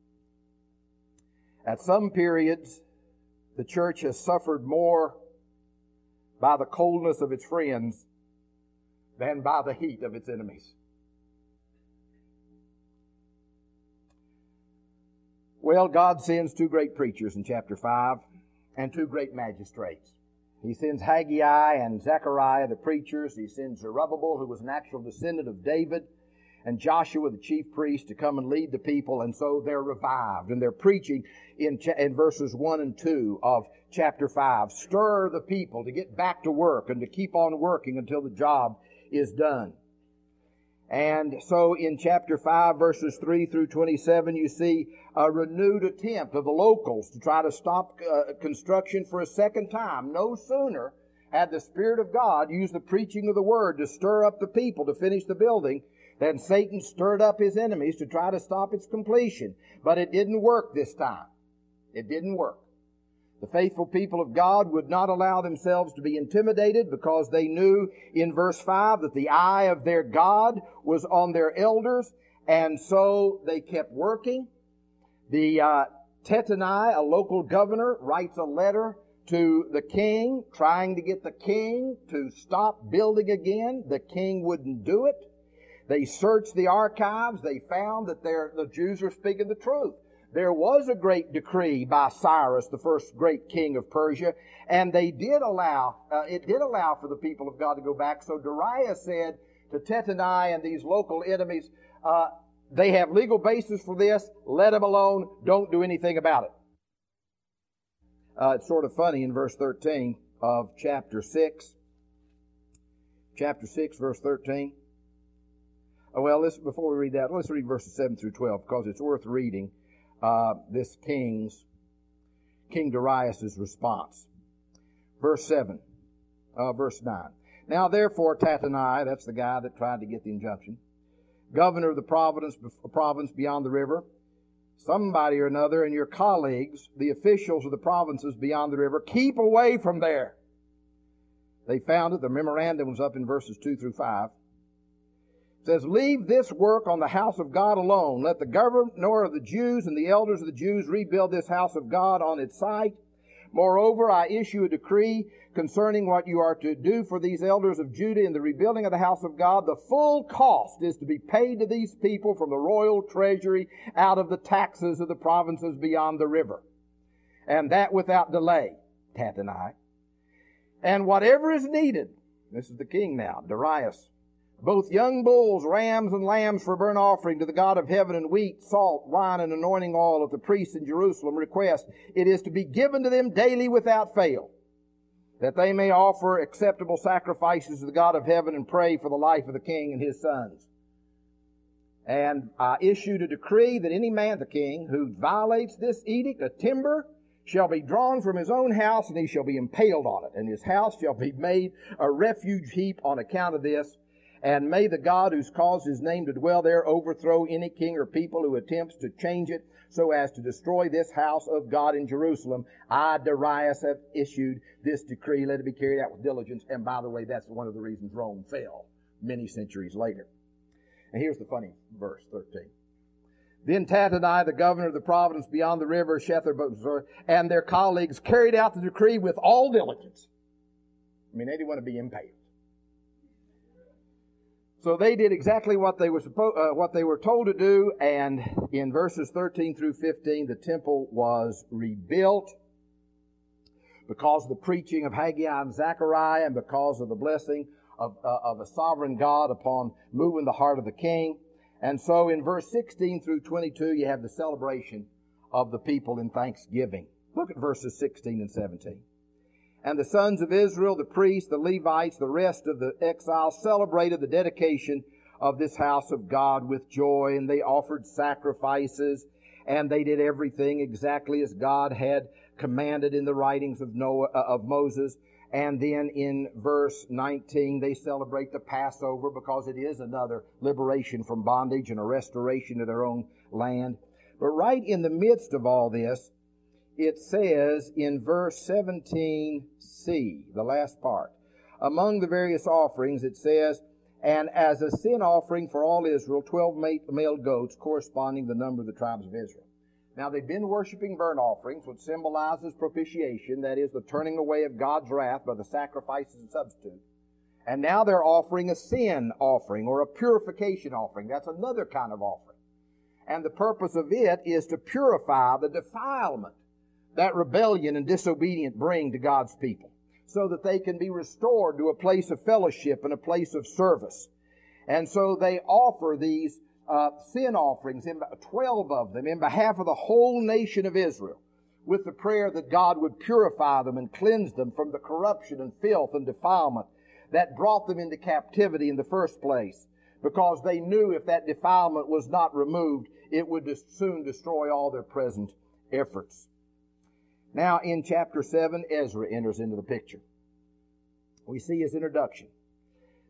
At some periods, the church has suffered more by the coldness of its friends than by the heat of its enemies. Well, God sends 2 great preachers in chapter 5 and 2 great magistrates. He sends Haggai and Zechariah, the preachers. He sends Zerubbabel, who was an actual descendant of David, and Joshua, the chief priest, to come and lead the people. And so they're revived. And they're preaching in verses 1 and 2 of chapter 5. Stir the people to get back to work and to keep on working until the job is done. And so in chapter 5, verses 3 through 27, you see a renewed attempt of the locals to try to stop construction for a second time. No sooner had the Spirit of God used the preaching of the Word to stir up the people to finish the building Then Satan stirred up his enemies to try to stop its completion. But it didn't work this time. It didn't work. The faithful people of God would not allow themselves to be intimidated because they knew in verse 5 that the eye of their God was on their elders, and so they kept working. The Tattenai, a local governor, writes a letter to the king, trying to get the king to stop building again. The king wouldn't do it. They searched the archives. They found that the Jews were speaking the truth. There was a great decree by Cyrus, the first great king of Persia, and it did allow for the people of God to go back. So Darius said to Tattenai and these local enemies, they have legal basis for this. Let them alone. Don't do anything about it. It's sort of funny in verse 13 of chapter 6. Chapter 6, verse 13. Before we read that, let's read verses 7 through 12 because it's worth reading this King Darius' response. Verse 9. Now therefore Tattenai, that's the guy that tried to get the injunction, governor of the province beyond the river, somebody or another, and your colleagues, the officials of the provinces beyond the river, keep away from there. They found it. The memorandum was up in verses 2 through 5. It says, leave this work on the house of God alone. Let the governor of the Jews and the elders of the Jews rebuild this house of God on its site. Moreover, I issue a decree concerning what you are to do for these elders of Judah in the rebuilding of the house of God. The full cost is to be paid to these people from the royal treasury out of the taxes of the provinces beyond the river. And that without delay, Tattenai. And whatever is needed, this is the king now, Darius, both young bulls, rams, and lambs for burnt offering to the God of heaven, and wheat, salt, wine, and anointing oil of the priests in Jerusalem request, it is to be given to them daily without fail, that they may offer acceptable sacrifices to the God of heaven and pray for the life of the king and his sons. And I issued a decree that any man, the king, who violates this edict, a timber shall be drawn from his own house, and he shall be impaled on it, and his house shall be made a refuge heap on account of this. And may the God who's caused his name to dwell there overthrow any king or people who attempts to change it so as to destroy this house of God in Jerusalem. I, Darius, have issued this decree. Let it be carried out with diligence. And by the way, that's one of the reasons Rome fell many centuries later. And here's the funny verse, 13. Then Tattenai, the governor of the province beyond the river, Shetharbozer, and their colleagues carried out the decree with all diligence. They didn't want to be impaled. So they did exactly what they were told to do, and in verses 13 through 15, the temple was rebuilt because of the preaching of Haggai and Zechariah, and because of the blessing of a sovereign God upon moving the heart of the king. And so in verse 16 through 22, you have the celebration of the people in thanksgiving. Look at verses 16 and 17. And the sons of Israel, the priests, the Levites, the rest of the exiles celebrated the dedication of this house of God with joy, and they offered sacrifices, and they did everything exactly as God had commanded in the writings of Moses. And then in verse 19, they celebrate the Passover because it is another liberation from bondage and a restoration to their own land. But right in the midst of all this, it says in verse 17c, the last part, among the various offerings, it says, and as a sin offering for all Israel, 12 male goats corresponding to the number of the tribes of Israel. Now, they've been worshiping burnt offerings, which symbolizes propitiation, that is, the turning away of God's wrath by the sacrifices and substitute. And now they're offering a sin offering or a purification offering. That's another kind of offering. And the purpose of it is to purify the defilement that rebellion and disobedience bring to God's people, so that they can be restored to a place of fellowship and a place of service. And so they offer these sin offerings, 12 of them, in behalf of the whole nation of Israel, with the prayer that God would purify them and cleanse them from the corruption and filth and defilement that brought them into captivity in the first place, because they knew if that defilement was not removed, it would soon destroy all their present efforts. Now, in chapter 7, Ezra enters into the picture. We see his introduction.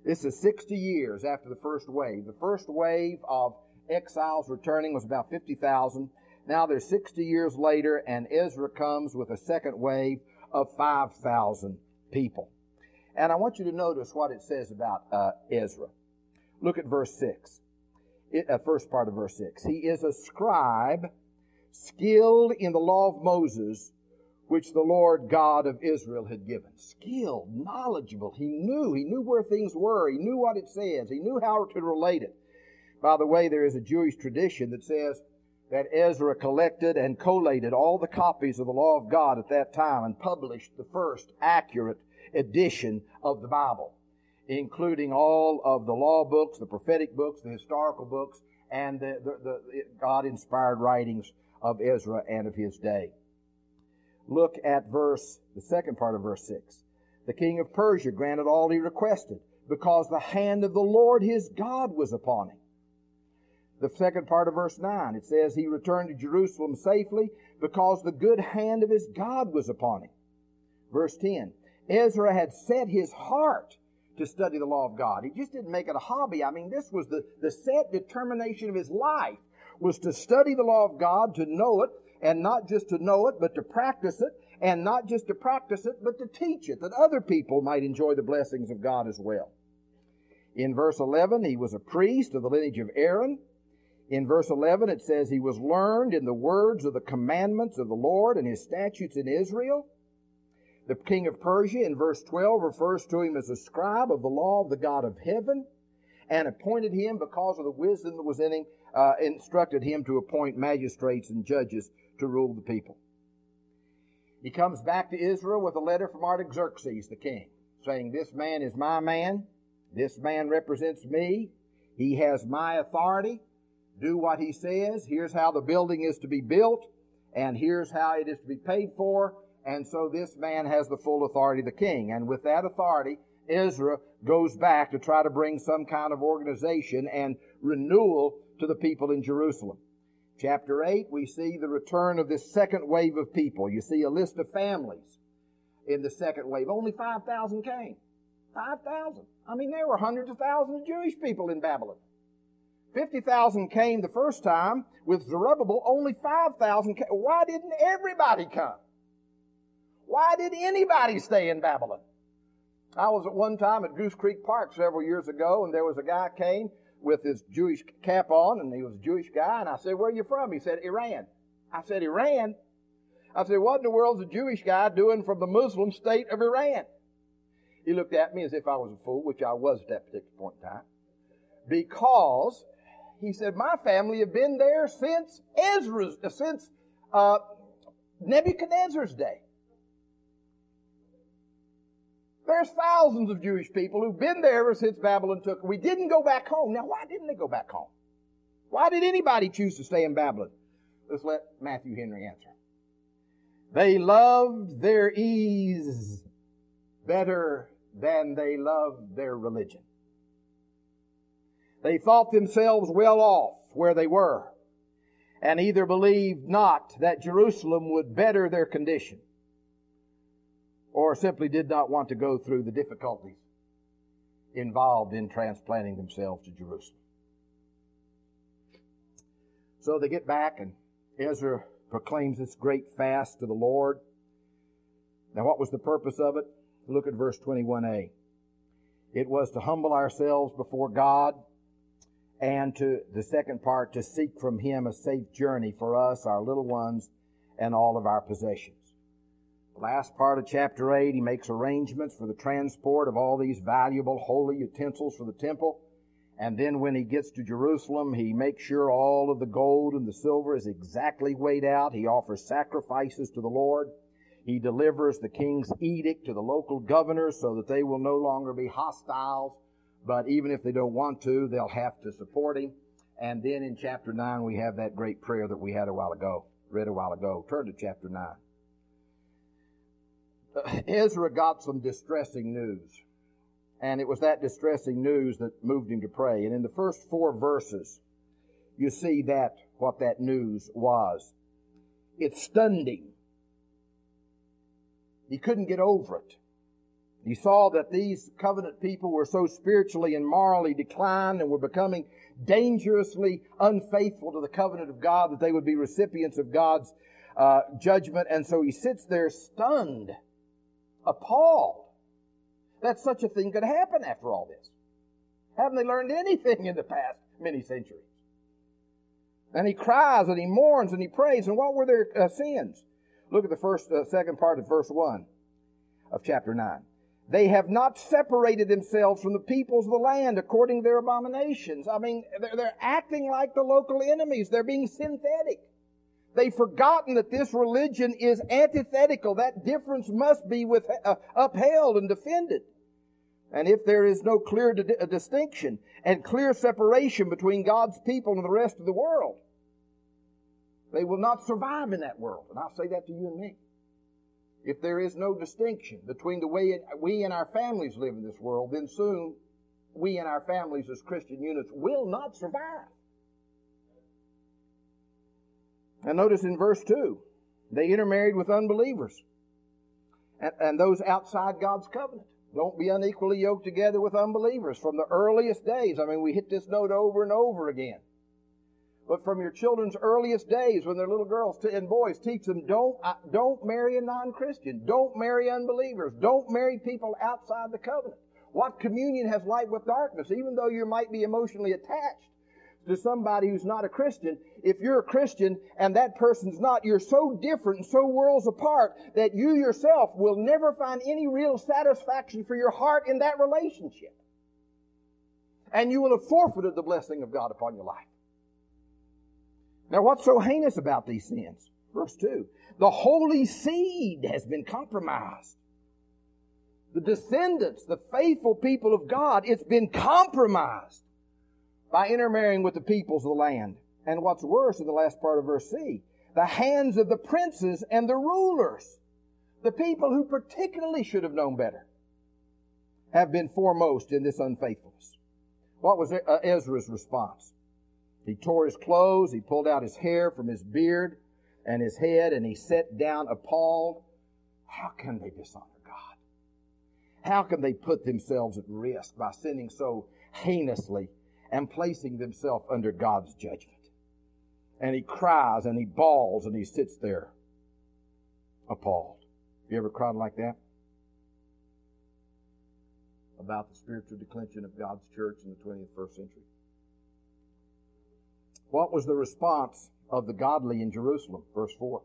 This is 60 years after the first wave. The first wave of exiles returning was about 50,000. Now they're 60 years later, and Ezra comes with a second wave of 5,000 people. And I want you to notice what it says about Ezra. Look at verse 6. First part of verse 6. He is a scribe, skilled in the law of Moses, which the Lord God of Israel had given. Skilled, knowledgeable. He knew where things were. He knew what it says. He knew how to relate it. By the way, there is a Jewish tradition that says that Ezra collected and collated all the copies of the law of God at that time and published the first accurate edition of the Bible, including all of the law books, the prophetic books, the historical books, and the God-inspired writings of Ezra and of his day. Look at the second part of verse 6. The king of Persia granted all he requested, because the hand of the Lord his God was upon him. The second part of verse 9, it says, he returned to Jerusalem safely, because the good hand of his God was upon him. Verse 10, Ezra had set his heart to study the law of God. He just didn't make it a hobby. I mean, this was the set determination of his life, was to study the law of God, to know it, and not just to know it, but to practice it, and not just to practice it, but to teach it, that other people might enjoy the blessings of God as well. In verse 11, he was a priest of the lineage of Aaron. In verse 11, it says he was learned in the words of the commandments of the Lord and his statutes in Israel. The king of Persia, in verse 12, refers to him as a scribe of the law of the God of heaven, and appointed him, because of the wisdom that was in him, instructed him to appoint magistrates and judges to rule the people. He comes back to Israel with a letter from Artaxerxes, the king, saying, this man is my man. This man represents me. He has my authority. Do what he says. Here's how the building is to be built, and here's how it is to be paid for. And so this man has the full authority of the king. And with that authority, Ezra goes back to try to bring some kind of organization and renewal to the people in Jerusalem. Chapter 8, we see the return of this second wave of people. You see a list of families in the second wave. Only 5,000 came. 5,000. I mean, there were hundreds of thousands of Jewish people in Babylon. 50,000 came the first time. With Zerubbabel, only 5,000 came. Why didn't everybody come? Why did anybody stay in Babylon? I was at one time at Goose Creek Park several years ago, and there was a guy came with his Jewish cap on, and he was a Jewish guy, and I said, where are you from? He said, Iran. I said, Iran? I said, what in the world is a Jewish guy doing from the Muslim state of Iran? He looked at me as if I was a fool, which I was at that particular point in time. Because, he said, my family have been there since Nebuchadnezzar's day. There's thousands of Jewish people who've been there ever since Babylon took. We didn't go back home. Now, why didn't they go back home? Why did anybody choose to stay in Babylon? Let's let Matthew Henry answer. They loved their ease better than they loved their religion. They thought themselves well off where they were, and either believed not that Jerusalem would better their condition, or simply did not want to go through the difficulties involved in transplanting themselves to Jerusalem. So they get back, and Ezra proclaims this great fast to the Lord. Now, what was the purpose of it? Look at verse 21a. It was to humble ourselves before God, and to the second part, to seek from Him a safe journey for us, our little ones, and all of our possessions. Last part of chapter 8, he makes arrangements for the transport of all these valuable holy utensils for the temple. And then when he gets to Jerusalem, he makes sure all of the gold and the silver is exactly weighed out. He offers sacrifices to the Lord. He delivers the king's edict to the local governors so that they will no longer be hostiles. But even if they don't want to, they'll have to support him. And then in chapter 9, we have that great prayer that we had read a while ago. Turn to chapter 9. Ezra got some distressing news, and it was that distressing news that moved him to pray. And in the first 4 verses, you see what that news was. It stunned him. He couldn't get over it. He saw that these covenant people were so spiritually and morally declined and were becoming dangerously unfaithful to the covenant of God that they would be recipients of God's judgment. And so he sits there stunned, appalled that such a thing could happen after all this. Haven't they learned anything in the past many centuries? And he cries and he mourns and he prays. And what were their sins? Look at the second part of verse 1 of chapter 9. They have not separated themselves from the peoples of the land according to their abominations. I mean, they're acting like the local enemies. They're being synthetic. They've forgotten that this religion is antithetical. That difference must be upheld and defended. And if there is no clear distinction and clear separation between God's people and the rest of the world, they will not survive in that world. And I'll say that to you and me. If there is no distinction between the way we and our families live in this world, then soon we and our families as Christian units will not survive. And notice in verse 2, they intermarried with unbelievers and those outside God's covenant. Don't be unequally yoked together with unbelievers. From the earliest days, I mean, we hit this note over and over again. But from your children's earliest days, when they're little girls and boys, teach them, don't marry a non-Christian. Don't marry unbelievers. Don't marry people outside the covenant. What communion has light with darkness? Even though you might be emotionally attached to somebody who's not a Christian, if you're a Christian and that person's not, you're so different and so worlds apart that you yourself will never find any real satisfaction for your heart in that relationship. And you will have forfeited the blessing of God upon your life. Now, what's so heinous about these sins? Verse 2, the holy seed has been compromised. The descendants, the faithful people of God, it's been compromised by intermarrying with the peoples of the land. And what's worse in the last part of verse C, the hands of the princes and the rulers, the people who particularly should have known better, have been foremost in this unfaithfulness. What was Ezra's response? He tore his clothes, he pulled out his hair from his beard and his head, and he sat down appalled. How can they dishonor God? How can they put themselves at risk by sinning so heinously and placing themselves under God's judgment? And he cries and he bawls and he sits there appalled. You ever cried like that? About the spiritual declension of God's church in the 21st century? What was the response of the godly in Jerusalem? Verse 4.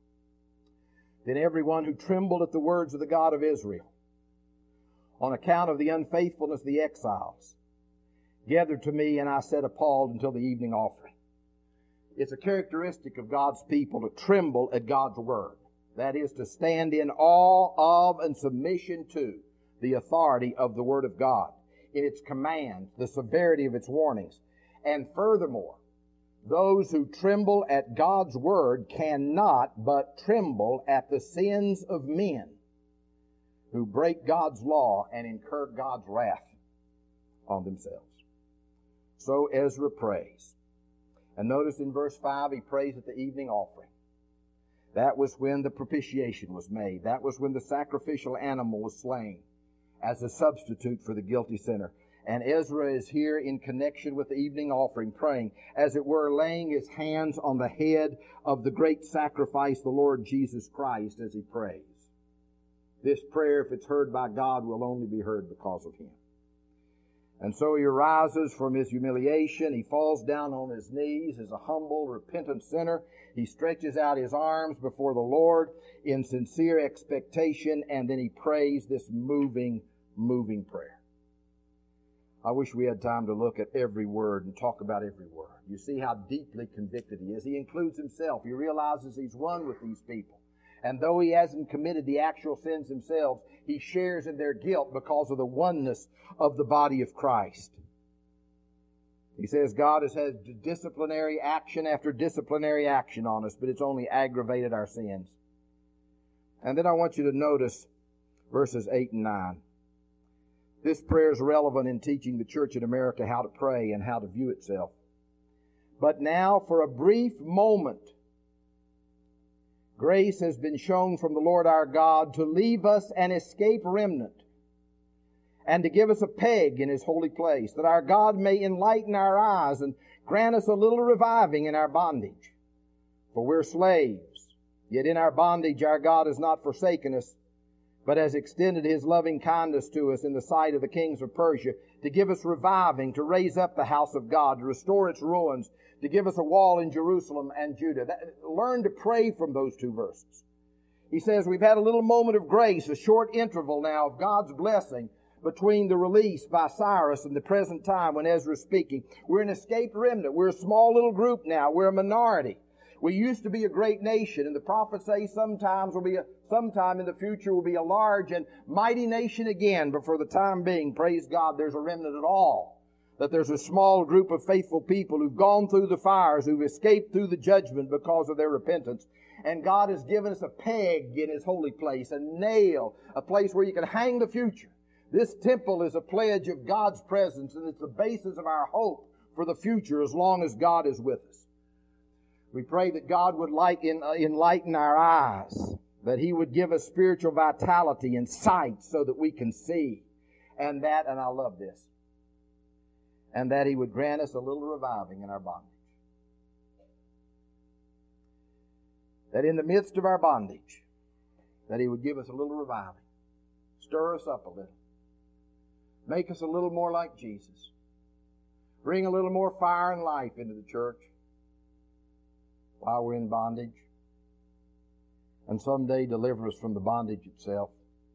Then everyone who trembled at the words of the God of Israel, on account of the unfaithfulness of the exiles, gathered to me, and I sat appalled until the evening offering. It's a characteristic of God's people to tremble at God's word. That is, to stand in awe of and submission to the authority of the word of God, in its commands, the severity of its warnings. And furthermore, those who tremble at God's word cannot but tremble at the sins of men who break God's law and incur God's wrath on themselves. So Ezra prays. And notice in verse 5, he prays at the evening offering. That was when the propitiation was made. That was when the sacrificial animal was slain as a substitute for the guilty sinner. And Ezra is here in connection with the evening offering, praying, as it were, laying his hands on the head of the great sacrifice, the Lord Jesus Christ, as he prays. This prayer, if it's heard by God, will only be heard because of him. And so he arises from his humiliation. He falls down on his knees as a humble, repentant sinner. He stretches out his arms before the Lord in sincere expectation, and then he prays this moving prayer. I wish we had time to look at every word and talk about every word. You see how deeply convicted he is. He includes himself. He realizes he's one with these people. And though he hasn't committed the actual sins themselves, he shares in their guilt because of the oneness of the body of Christ. He says God has had disciplinary action after disciplinary action on us, but it's only aggravated our sins. And then I want you to notice verses 8 and 9. This prayer is relevant in teaching the church in America how to pray and how to view itself. But now, for a brief moment, grace has been shown from the Lord our God to leave us an escape remnant and to give us a peg in His holy place, that our God may enlighten our eyes and grant us a little reviving in our bondage. For we're slaves, yet in our bondage our God has not forsaken us, but has extended His loving kindness to us in the sight of the kings of Persia, to give us reviving, to raise up the house of God, to restore its ruins, to give us a wall in Jerusalem and Judah. Learn to pray from those two verses. He says we've had a little moment of grace, a short interval now of God's blessing between the release by Cyrus and the present time when Ezra's speaking. We're an escaped remnant. We're a small little group now. We're a minority. We used to be a great nation, and the prophets say sometime in the future will be a large and mighty nation again. But for the time being, praise God, there's a remnant at all. That there's a small group of faithful people who've gone through the fires, who've escaped through the judgment because of their repentance. And God has given us a peg in His holy place, a nail, a place where you can hang the future. This temple is a pledge of God's presence, and it's the basis of our hope for the future as long as God is with us. We pray that God would enlighten our eyes, that He would give us spiritual vitality and sight so that we can see. And I love this, and that He would grant us a little reviving in our bondage. That in the midst of our bondage, that He would give us a little reviving. Stir us up a little. Make us a little more like Jesus. Bring a little more fire and life into the church while we're in bondage. And someday deliver us from the bondage itself.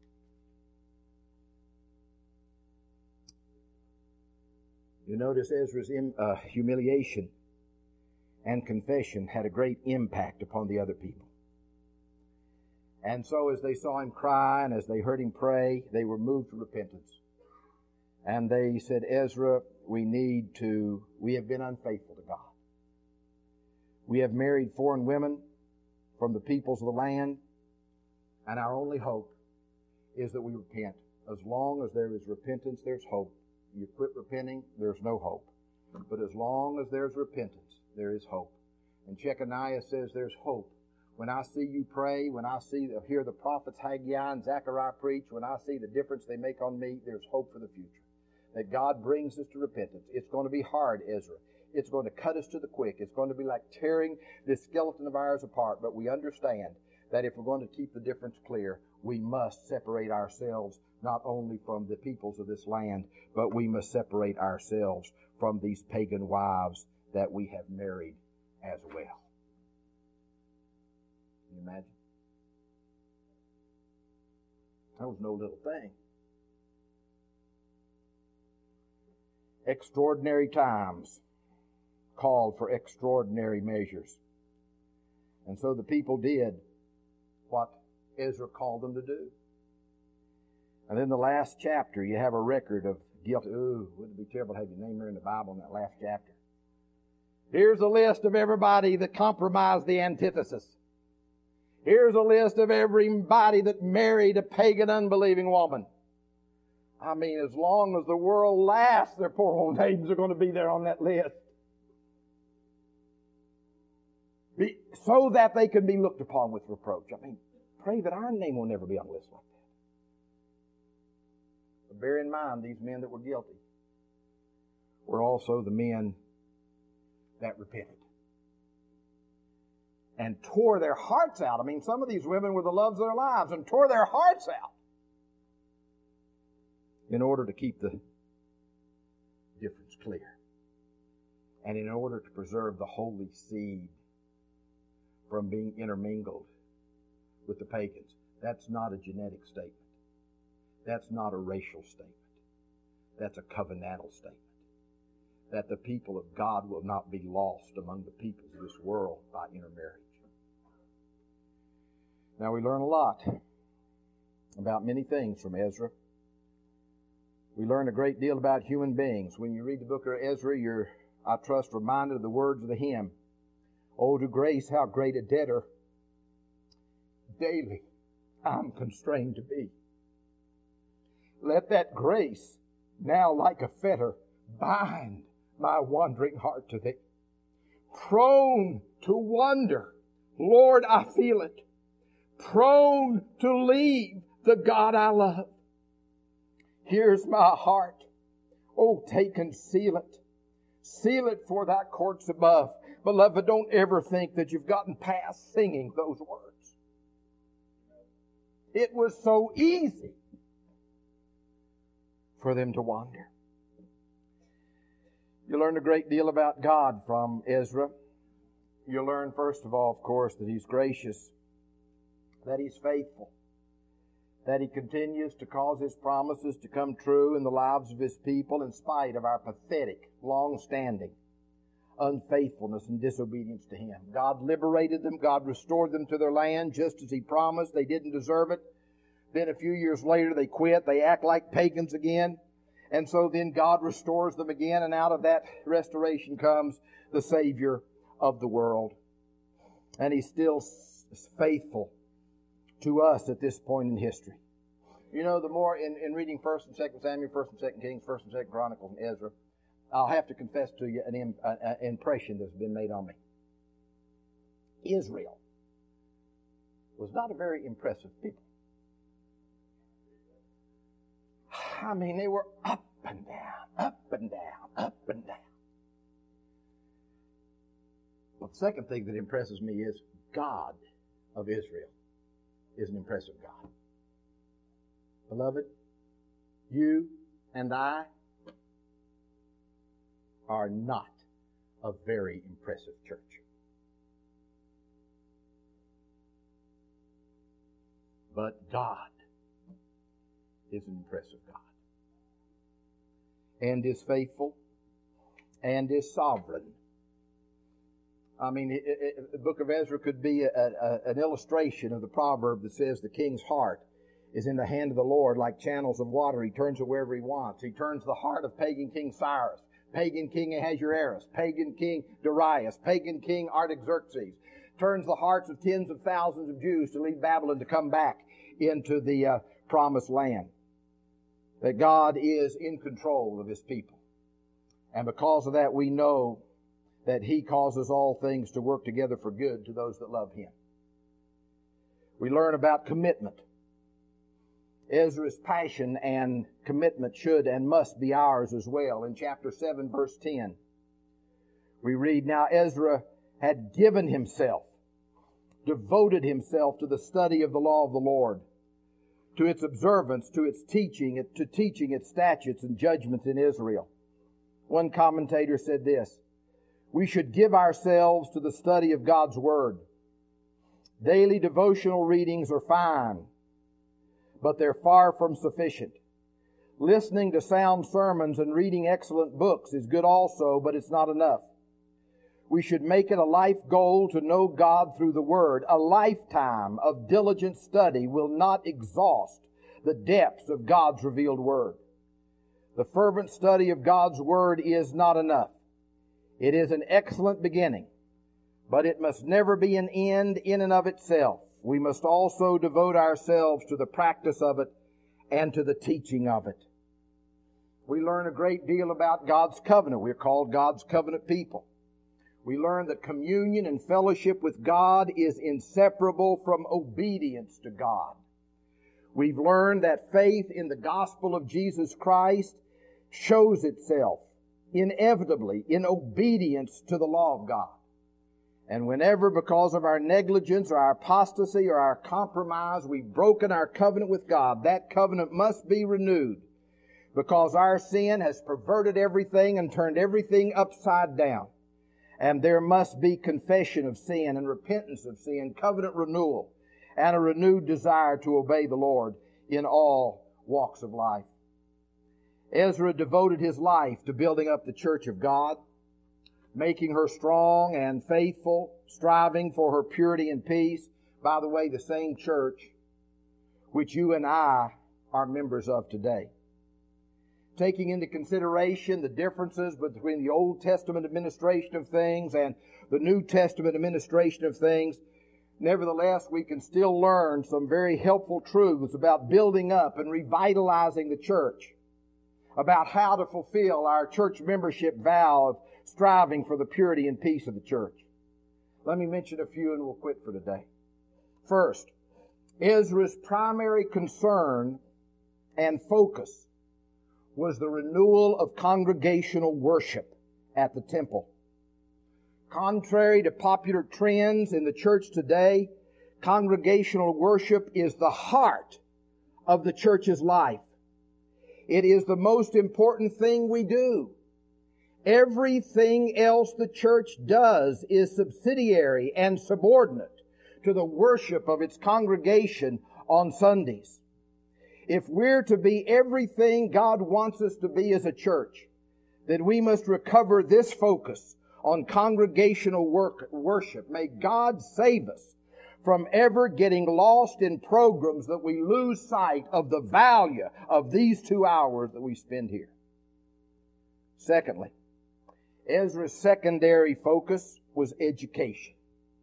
You notice Ezra's humiliation and confession had a great impact upon the other people. And so as they saw him cry and as they heard him pray, they were moved to repentance. And they said, Ezra, we have been unfaithful to God. We have married foreign women from the peoples of the land, and our only hope is that we repent. As long as there is repentance, there's hope. You quit repenting, there's no hope. But as long as there's repentance, there is hope. And Shechaniah says there's hope. When I see you pray, when I hear the prophets Haggai and Zechariah preach, when I see the difference they make on me, there's hope for the future. That God brings us to repentance. It's going to be hard, Ezra. It's going to cut us to the quick. It's going to be like tearing this skeleton of ours apart. But we understand that if we're going to keep the difference clear, we must separate ourselves not only from the peoples of this land, but we must separate ourselves from these pagan wives that we have married as well. Can you imagine? That was no little thing. Extraordinary times called for extraordinary measures. And so the people did what Ezra called them to do. And then the last chapter, you have a record of guilt. Ooh, wouldn't it be terrible to have your name there in the Bible in that last chapter? Here's a list of everybody that compromised the antithesis. Here's a list of everybody that married a pagan, unbelieving woman. I mean, as long as the world lasts, their poor old names are going to be there on that list. So that they can be looked upon with reproach. I mean, pray that our name will never be on a list like that. But bear in mind, these men that were guilty were also the men that repented and tore their hearts out. I mean, some of these women were the loves of their lives and tore their hearts out in order to keep the difference clear and in order to preserve the holy seed from being intermingled with the pagans. That's not a genetic statement. That's not a racial statement. That's a covenantal statement. That the people of God will not be lost among the peoples of this world by intermarriage. Now we learn a lot about many things from Ezra. We learn a great deal about human beings. When you read the book of Ezra, you're, I trust, reminded of the words of the hymn, "Oh, to grace, how great a debtor daily I'm constrained to be. Let that grace now like a fetter bind my wandering heart to thee. Prone to wonder, Lord, I feel it. Prone to leave the God I love. Here's my heart. Oh, take and seal it. Seal it for thy courts above. Beloved, don't ever think that you've gotten past singing those words. It was so easy for them to wander. You learn a great deal about God from Ezra. You learn, first of all, of course, that He's gracious, that He's faithful, that He continues to cause His promises to come true in the lives of His people in spite of our pathetic, long-standing unfaithfulness and disobedience to Him. God liberated them. God restored them to their land just as He promised. They didn't deserve it. Then a few years later they quit. They act like pagans again. And so then God restores them again, and out of that restoration comes the Savior of the world. And He's still faithful to us at this point in history. You know, the more in reading 1st and 2nd Samuel, 1st and 2nd Kings, 1st and 2nd Chronicles, and Ezra, I'll have to confess to you an impression that's been made on me. Israel was not a very impressive people. I mean, they were up and down, up and down, up and down. But the second thing that impresses me is God of Israel is an impressive God. Beloved, you and I are not a very impressive church. But God is an impressive God. And is faithful and is sovereign. I mean, the book of Ezra could be an illustration of the proverb that says the king's heart is in the hand of the Lord like channels of water. He turns it wherever He wants. He turns the heart of pagan King Cyrus, pagan King Ahasuerus, pagan King Darius, pagan King Artaxerxes. Turns the hearts of tens of thousands of Jews to leave Babylon to come back into the promised land. That God is in control of His people. And because of that, we know that He causes all things to work together for good to those that love Him. We learn about commitment. Ezra's passion and commitment should and must be ours as well. In chapter 7, verse 10, we read, "Now Ezra had given himself, devoted himself to the study of the law of the Lord, to its observance, to its teaching, to teaching its statutes and judgments in Israel." One commentator said this: "We should give ourselves to the study of God's Word. Daily devotional readings are fine, but they're far from sufficient. Listening to sound sermons and reading excellent books is good also, but it's not enough. We should make it a life goal to know God through the Word. A lifetime of diligent study will not exhaust the depths of God's revealed Word. The fervent study of God's Word is not enough. It is an excellent beginning, but it must never be an end in and of itself. We must also devote ourselves to the practice of it and to the teaching of it." We learn a great deal about God's covenant. We're called God's covenant people. We learn that communion and fellowship with God is inseparable from obedience to God. We've learned that faith in the gospel of Jesus Christ shows itself inevitably in obedience to the law of God. And whenever, because of our negligence or our apostasy or our compromise, we've broken our covenant with God, that covenant must be renewed, because our sin has perverted everything and turned everything upside down. And there must be confession of sin and repentance of sin, covenant renewal, and a renewed desire to obey the Lord in all walks of life. Ezra devoted his life to building up the church of God, making her strong and faithful, striving for her purity and peace. By the way, the same church which you and I are members of today. Taking into consideration the differences between the Old Testament administration of things and the New Testament administration of things, nevertheless, we can still learn some very helpful truths about building up and revitalizing the church, about how to fulfill our church membership vow of striving for the purity and peace of the church. Let me mention a few and we'll quit for today. First, Ezra's primary concern and focus was the renewal of congregational worship at the temple. Contrary to popular trends in the church today, congregational worship is the heart of the church's life. It is the most important thing we do. Everything else the church does is subsidiary and subordinate to the worship of its congregation on Sundays. If we're to be everything God wants us to be as a church, then we must recover this focus on congregational worship. May God save us from ever getting lost in programs that we lose sight of the value of these 2 hours that we spend here. Secondly, Ezra's secondary focus was education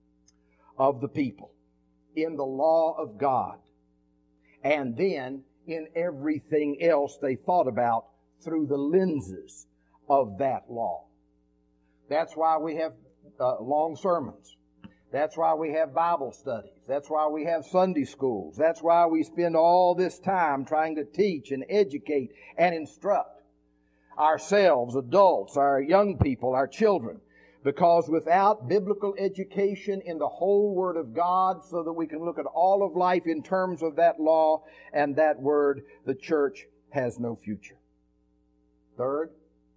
of the people in the law of God, and then in everything else they thought about through the lenses of that law. That's why we have long sermons. That's why we have Bible studies. That's why we have Sunday schools. That's why we spend all this time trying to teach and educate and instruct ourselves, adults, our young people, our children. Because without biblical education in the whole Word of God, so that we can look at all of life in terms of that law and that Word, the church has no future. Third,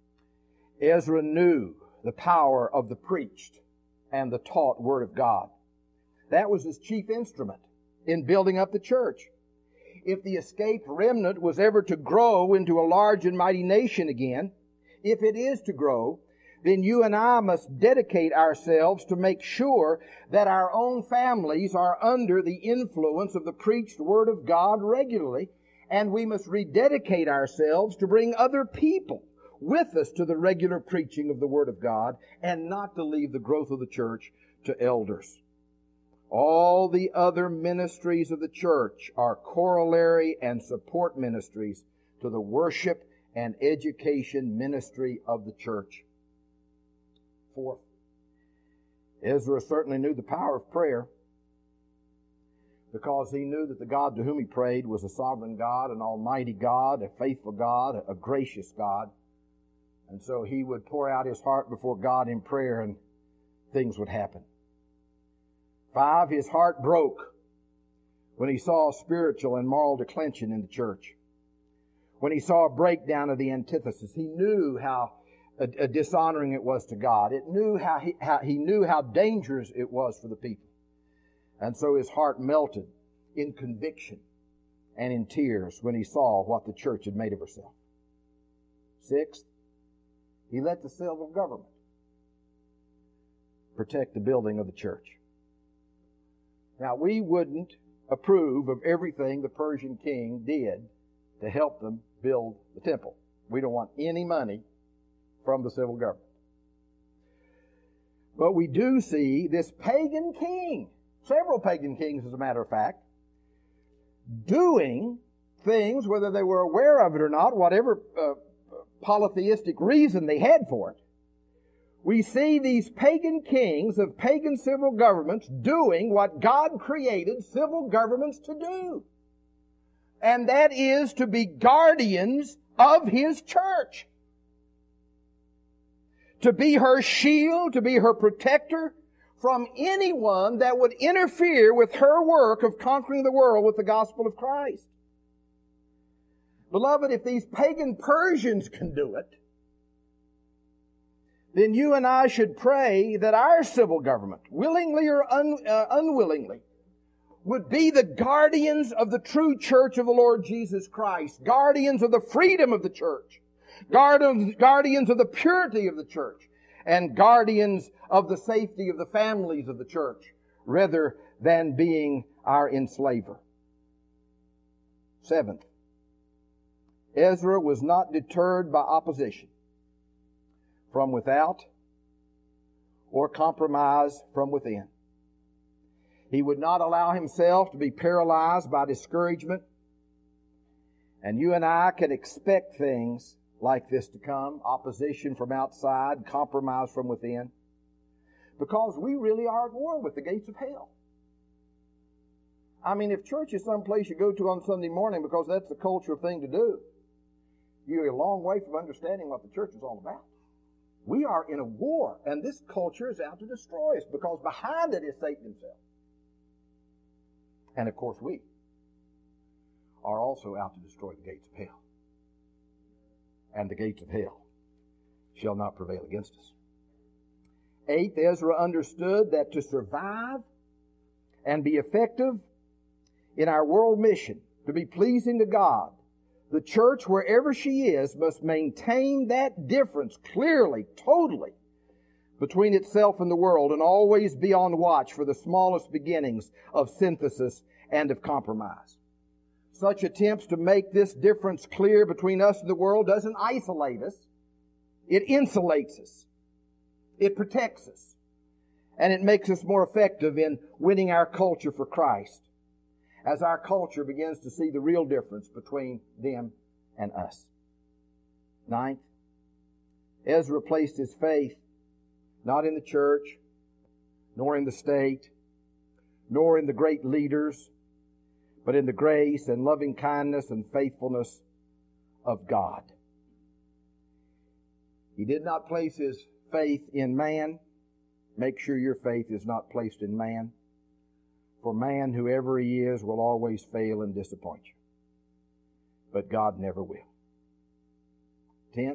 Ezra knew the power of the preached and the taught Word of God. That was his chief instrument in building up the church. If the escaped remnant was ever to grow into a large and mighty nation again, if it is to grow, then you and I must dedicate ourselves to make sure that our own families are under the influence of the preached Word of God regularly, and we must rededicate ourselves to bring other people with us to the regular preaching of the Word of God, and not to leave the growth of the church to elders. All the other ministries of the church are corollary and support ministries to the worship and education ministry of the church. Fourth, Ezra certainly knew the power of prayer, because he knew that the God to whom he prayed was a sovereign God, an almighty God, a faithful God, a gracious God. And so he would pour out his heart before God in prayer, and things would happen. 5, his heart broke when he saw a spiritual and moral declension in the church. When he saw a breakdown of the antithesis, he knew how dishonoring it was to God. He knew how dangerous it was for the people. And so his heart melted in conviction and in tears when he saw what the church had made of herself. 6th, he let the civil government protect the building of the church. Now, we wouldn't approve of everything the Persian king did to help them build the temple. We don't want any money from the civil government. But we do see this pagan king, several pagan kings as a matter of fact, doing things, whether they were aware of it or not, whatever polytheistic reason they had for it. We see these pagan kings of pagan civil governments doing what God created civil governments to do. And that is to be guardians of His church. To be her shield, to be her protector from anyone that would interfere with her work of conquering the world with the gospel of Christ. Beloved, if these pagan Persians can do it, then you and I should pray that our civil government, willingly or unwillingly, would be the guardians of the true church of the Lord Jesus Christ, guardians of the freedom of the church, guardians of the purity of the church, and guardians of the safety of the families of the church, rather than being our enslaver. 7th, Ezra was not deterred by opposition from without or compromise from within. He would not allow himself to be paralyzed by discouragement. And you and I can expect things like this to come, opposition from outside, compromise from within, because we really are at war with the gates of hell. I mean, if church is someplace you go to on Sunday morning because that's the cultural thing to do, You're a long way from understanding what the church is all about. We are in a war, and this culture is out to destroy us because behind it is Satan himself. And of course we are also out to destroy the gates of hell. And the gates of hell shall not prevail against us. 8th, Ezra understood that to survive and be effective in our world mission, to be pleasing to God, the church, wherever she is, must maintain that difference clearly, totally, between itself and the world, and always be on watch for the smallest beginnings of synthesis and of compromise. Such attempts to make this difference clear between us and the world doesn't isolate us. It insulates us. It protects us. And it makes us more effective in winning our culture for Christ, as our culture begins to see the real difference between them and us. 9th, Ezra placed his faith not in the church, nor in the state, nor in the great leaders, but in the grace and loving kindness and faithfulness of God. He did not place his faith in man. Make sure your faith is not placed in man. For man, whoever he is, will always fail and disappoint you. But God never will. 10th,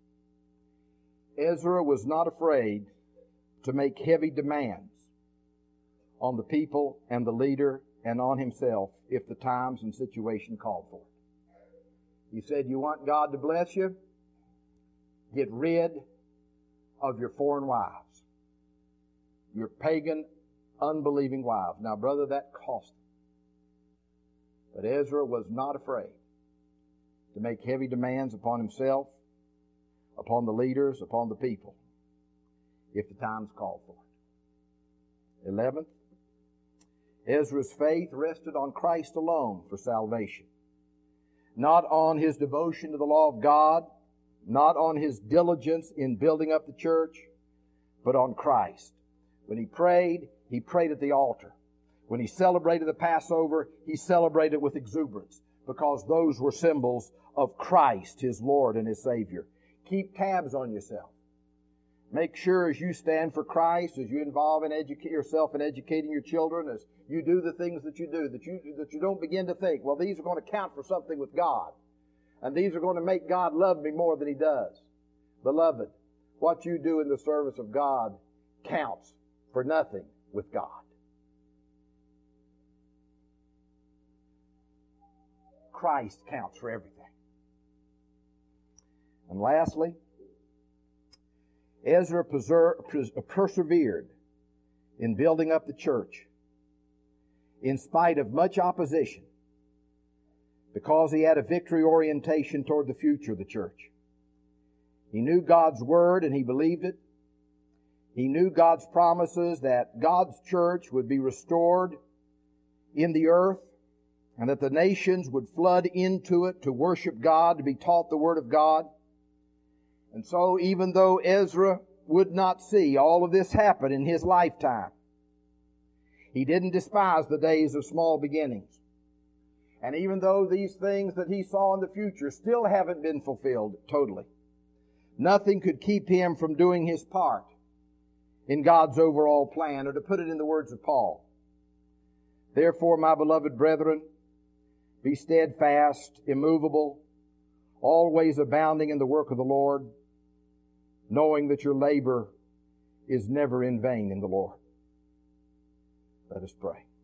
Ezra was not afraid to make heavy demands on the people and the leader and on himself if the times and situation called for it. He said, you want God to bless you? Get rid of your foreign wives, your pagan, unbelieving wives. Now, brother, that cost him. But Ezra was not afraid to make heavy demands upon himself, upon the leaders, upon the people, if the times called for it. 11th, Ezra's faith rested on Christ alone for salvation, not on his devotion to the law of God, not on his diligence in building up the church, but on Christ. When he prayed at the altar. When he celebrated the Passover, he celebrated with exuberance because those were symbols of Christ, his Lord and his Savior. Keep tabs on yourself. Make sure as you stand for Christ, as you involve in yourself in educating your children, as you do the things that you do, that you don't begin to think, well, these are going to count for something with God. And these are going to make God love me more than he does. Beloved, what you do in the service of God counts for nothing with God. Christ counts for everything. And lastly, Ezra persevered in building up the church in spite of much opposition because he had a victory orientation toward the future of the church. He knew God's Word and he believed it. He knew God's promises that God's church would be restored in the earth and that the nations would flood into it to worship God, to be taught the Word of God. And so even though Ezra would not see all of this happen in his lifetime, he didn't despise the days of small beginnings. And even though these things that he saw in the future still haven't been fulfilled totally, nothing could keep him from doing his part in God's overall plan, or to put it in the words of Paul. Therefore, my beloved brethren, be steadfast, immovable, always abounding in the work of the Lord, knowing that your labor is never in vain in the Lord. Let us pray.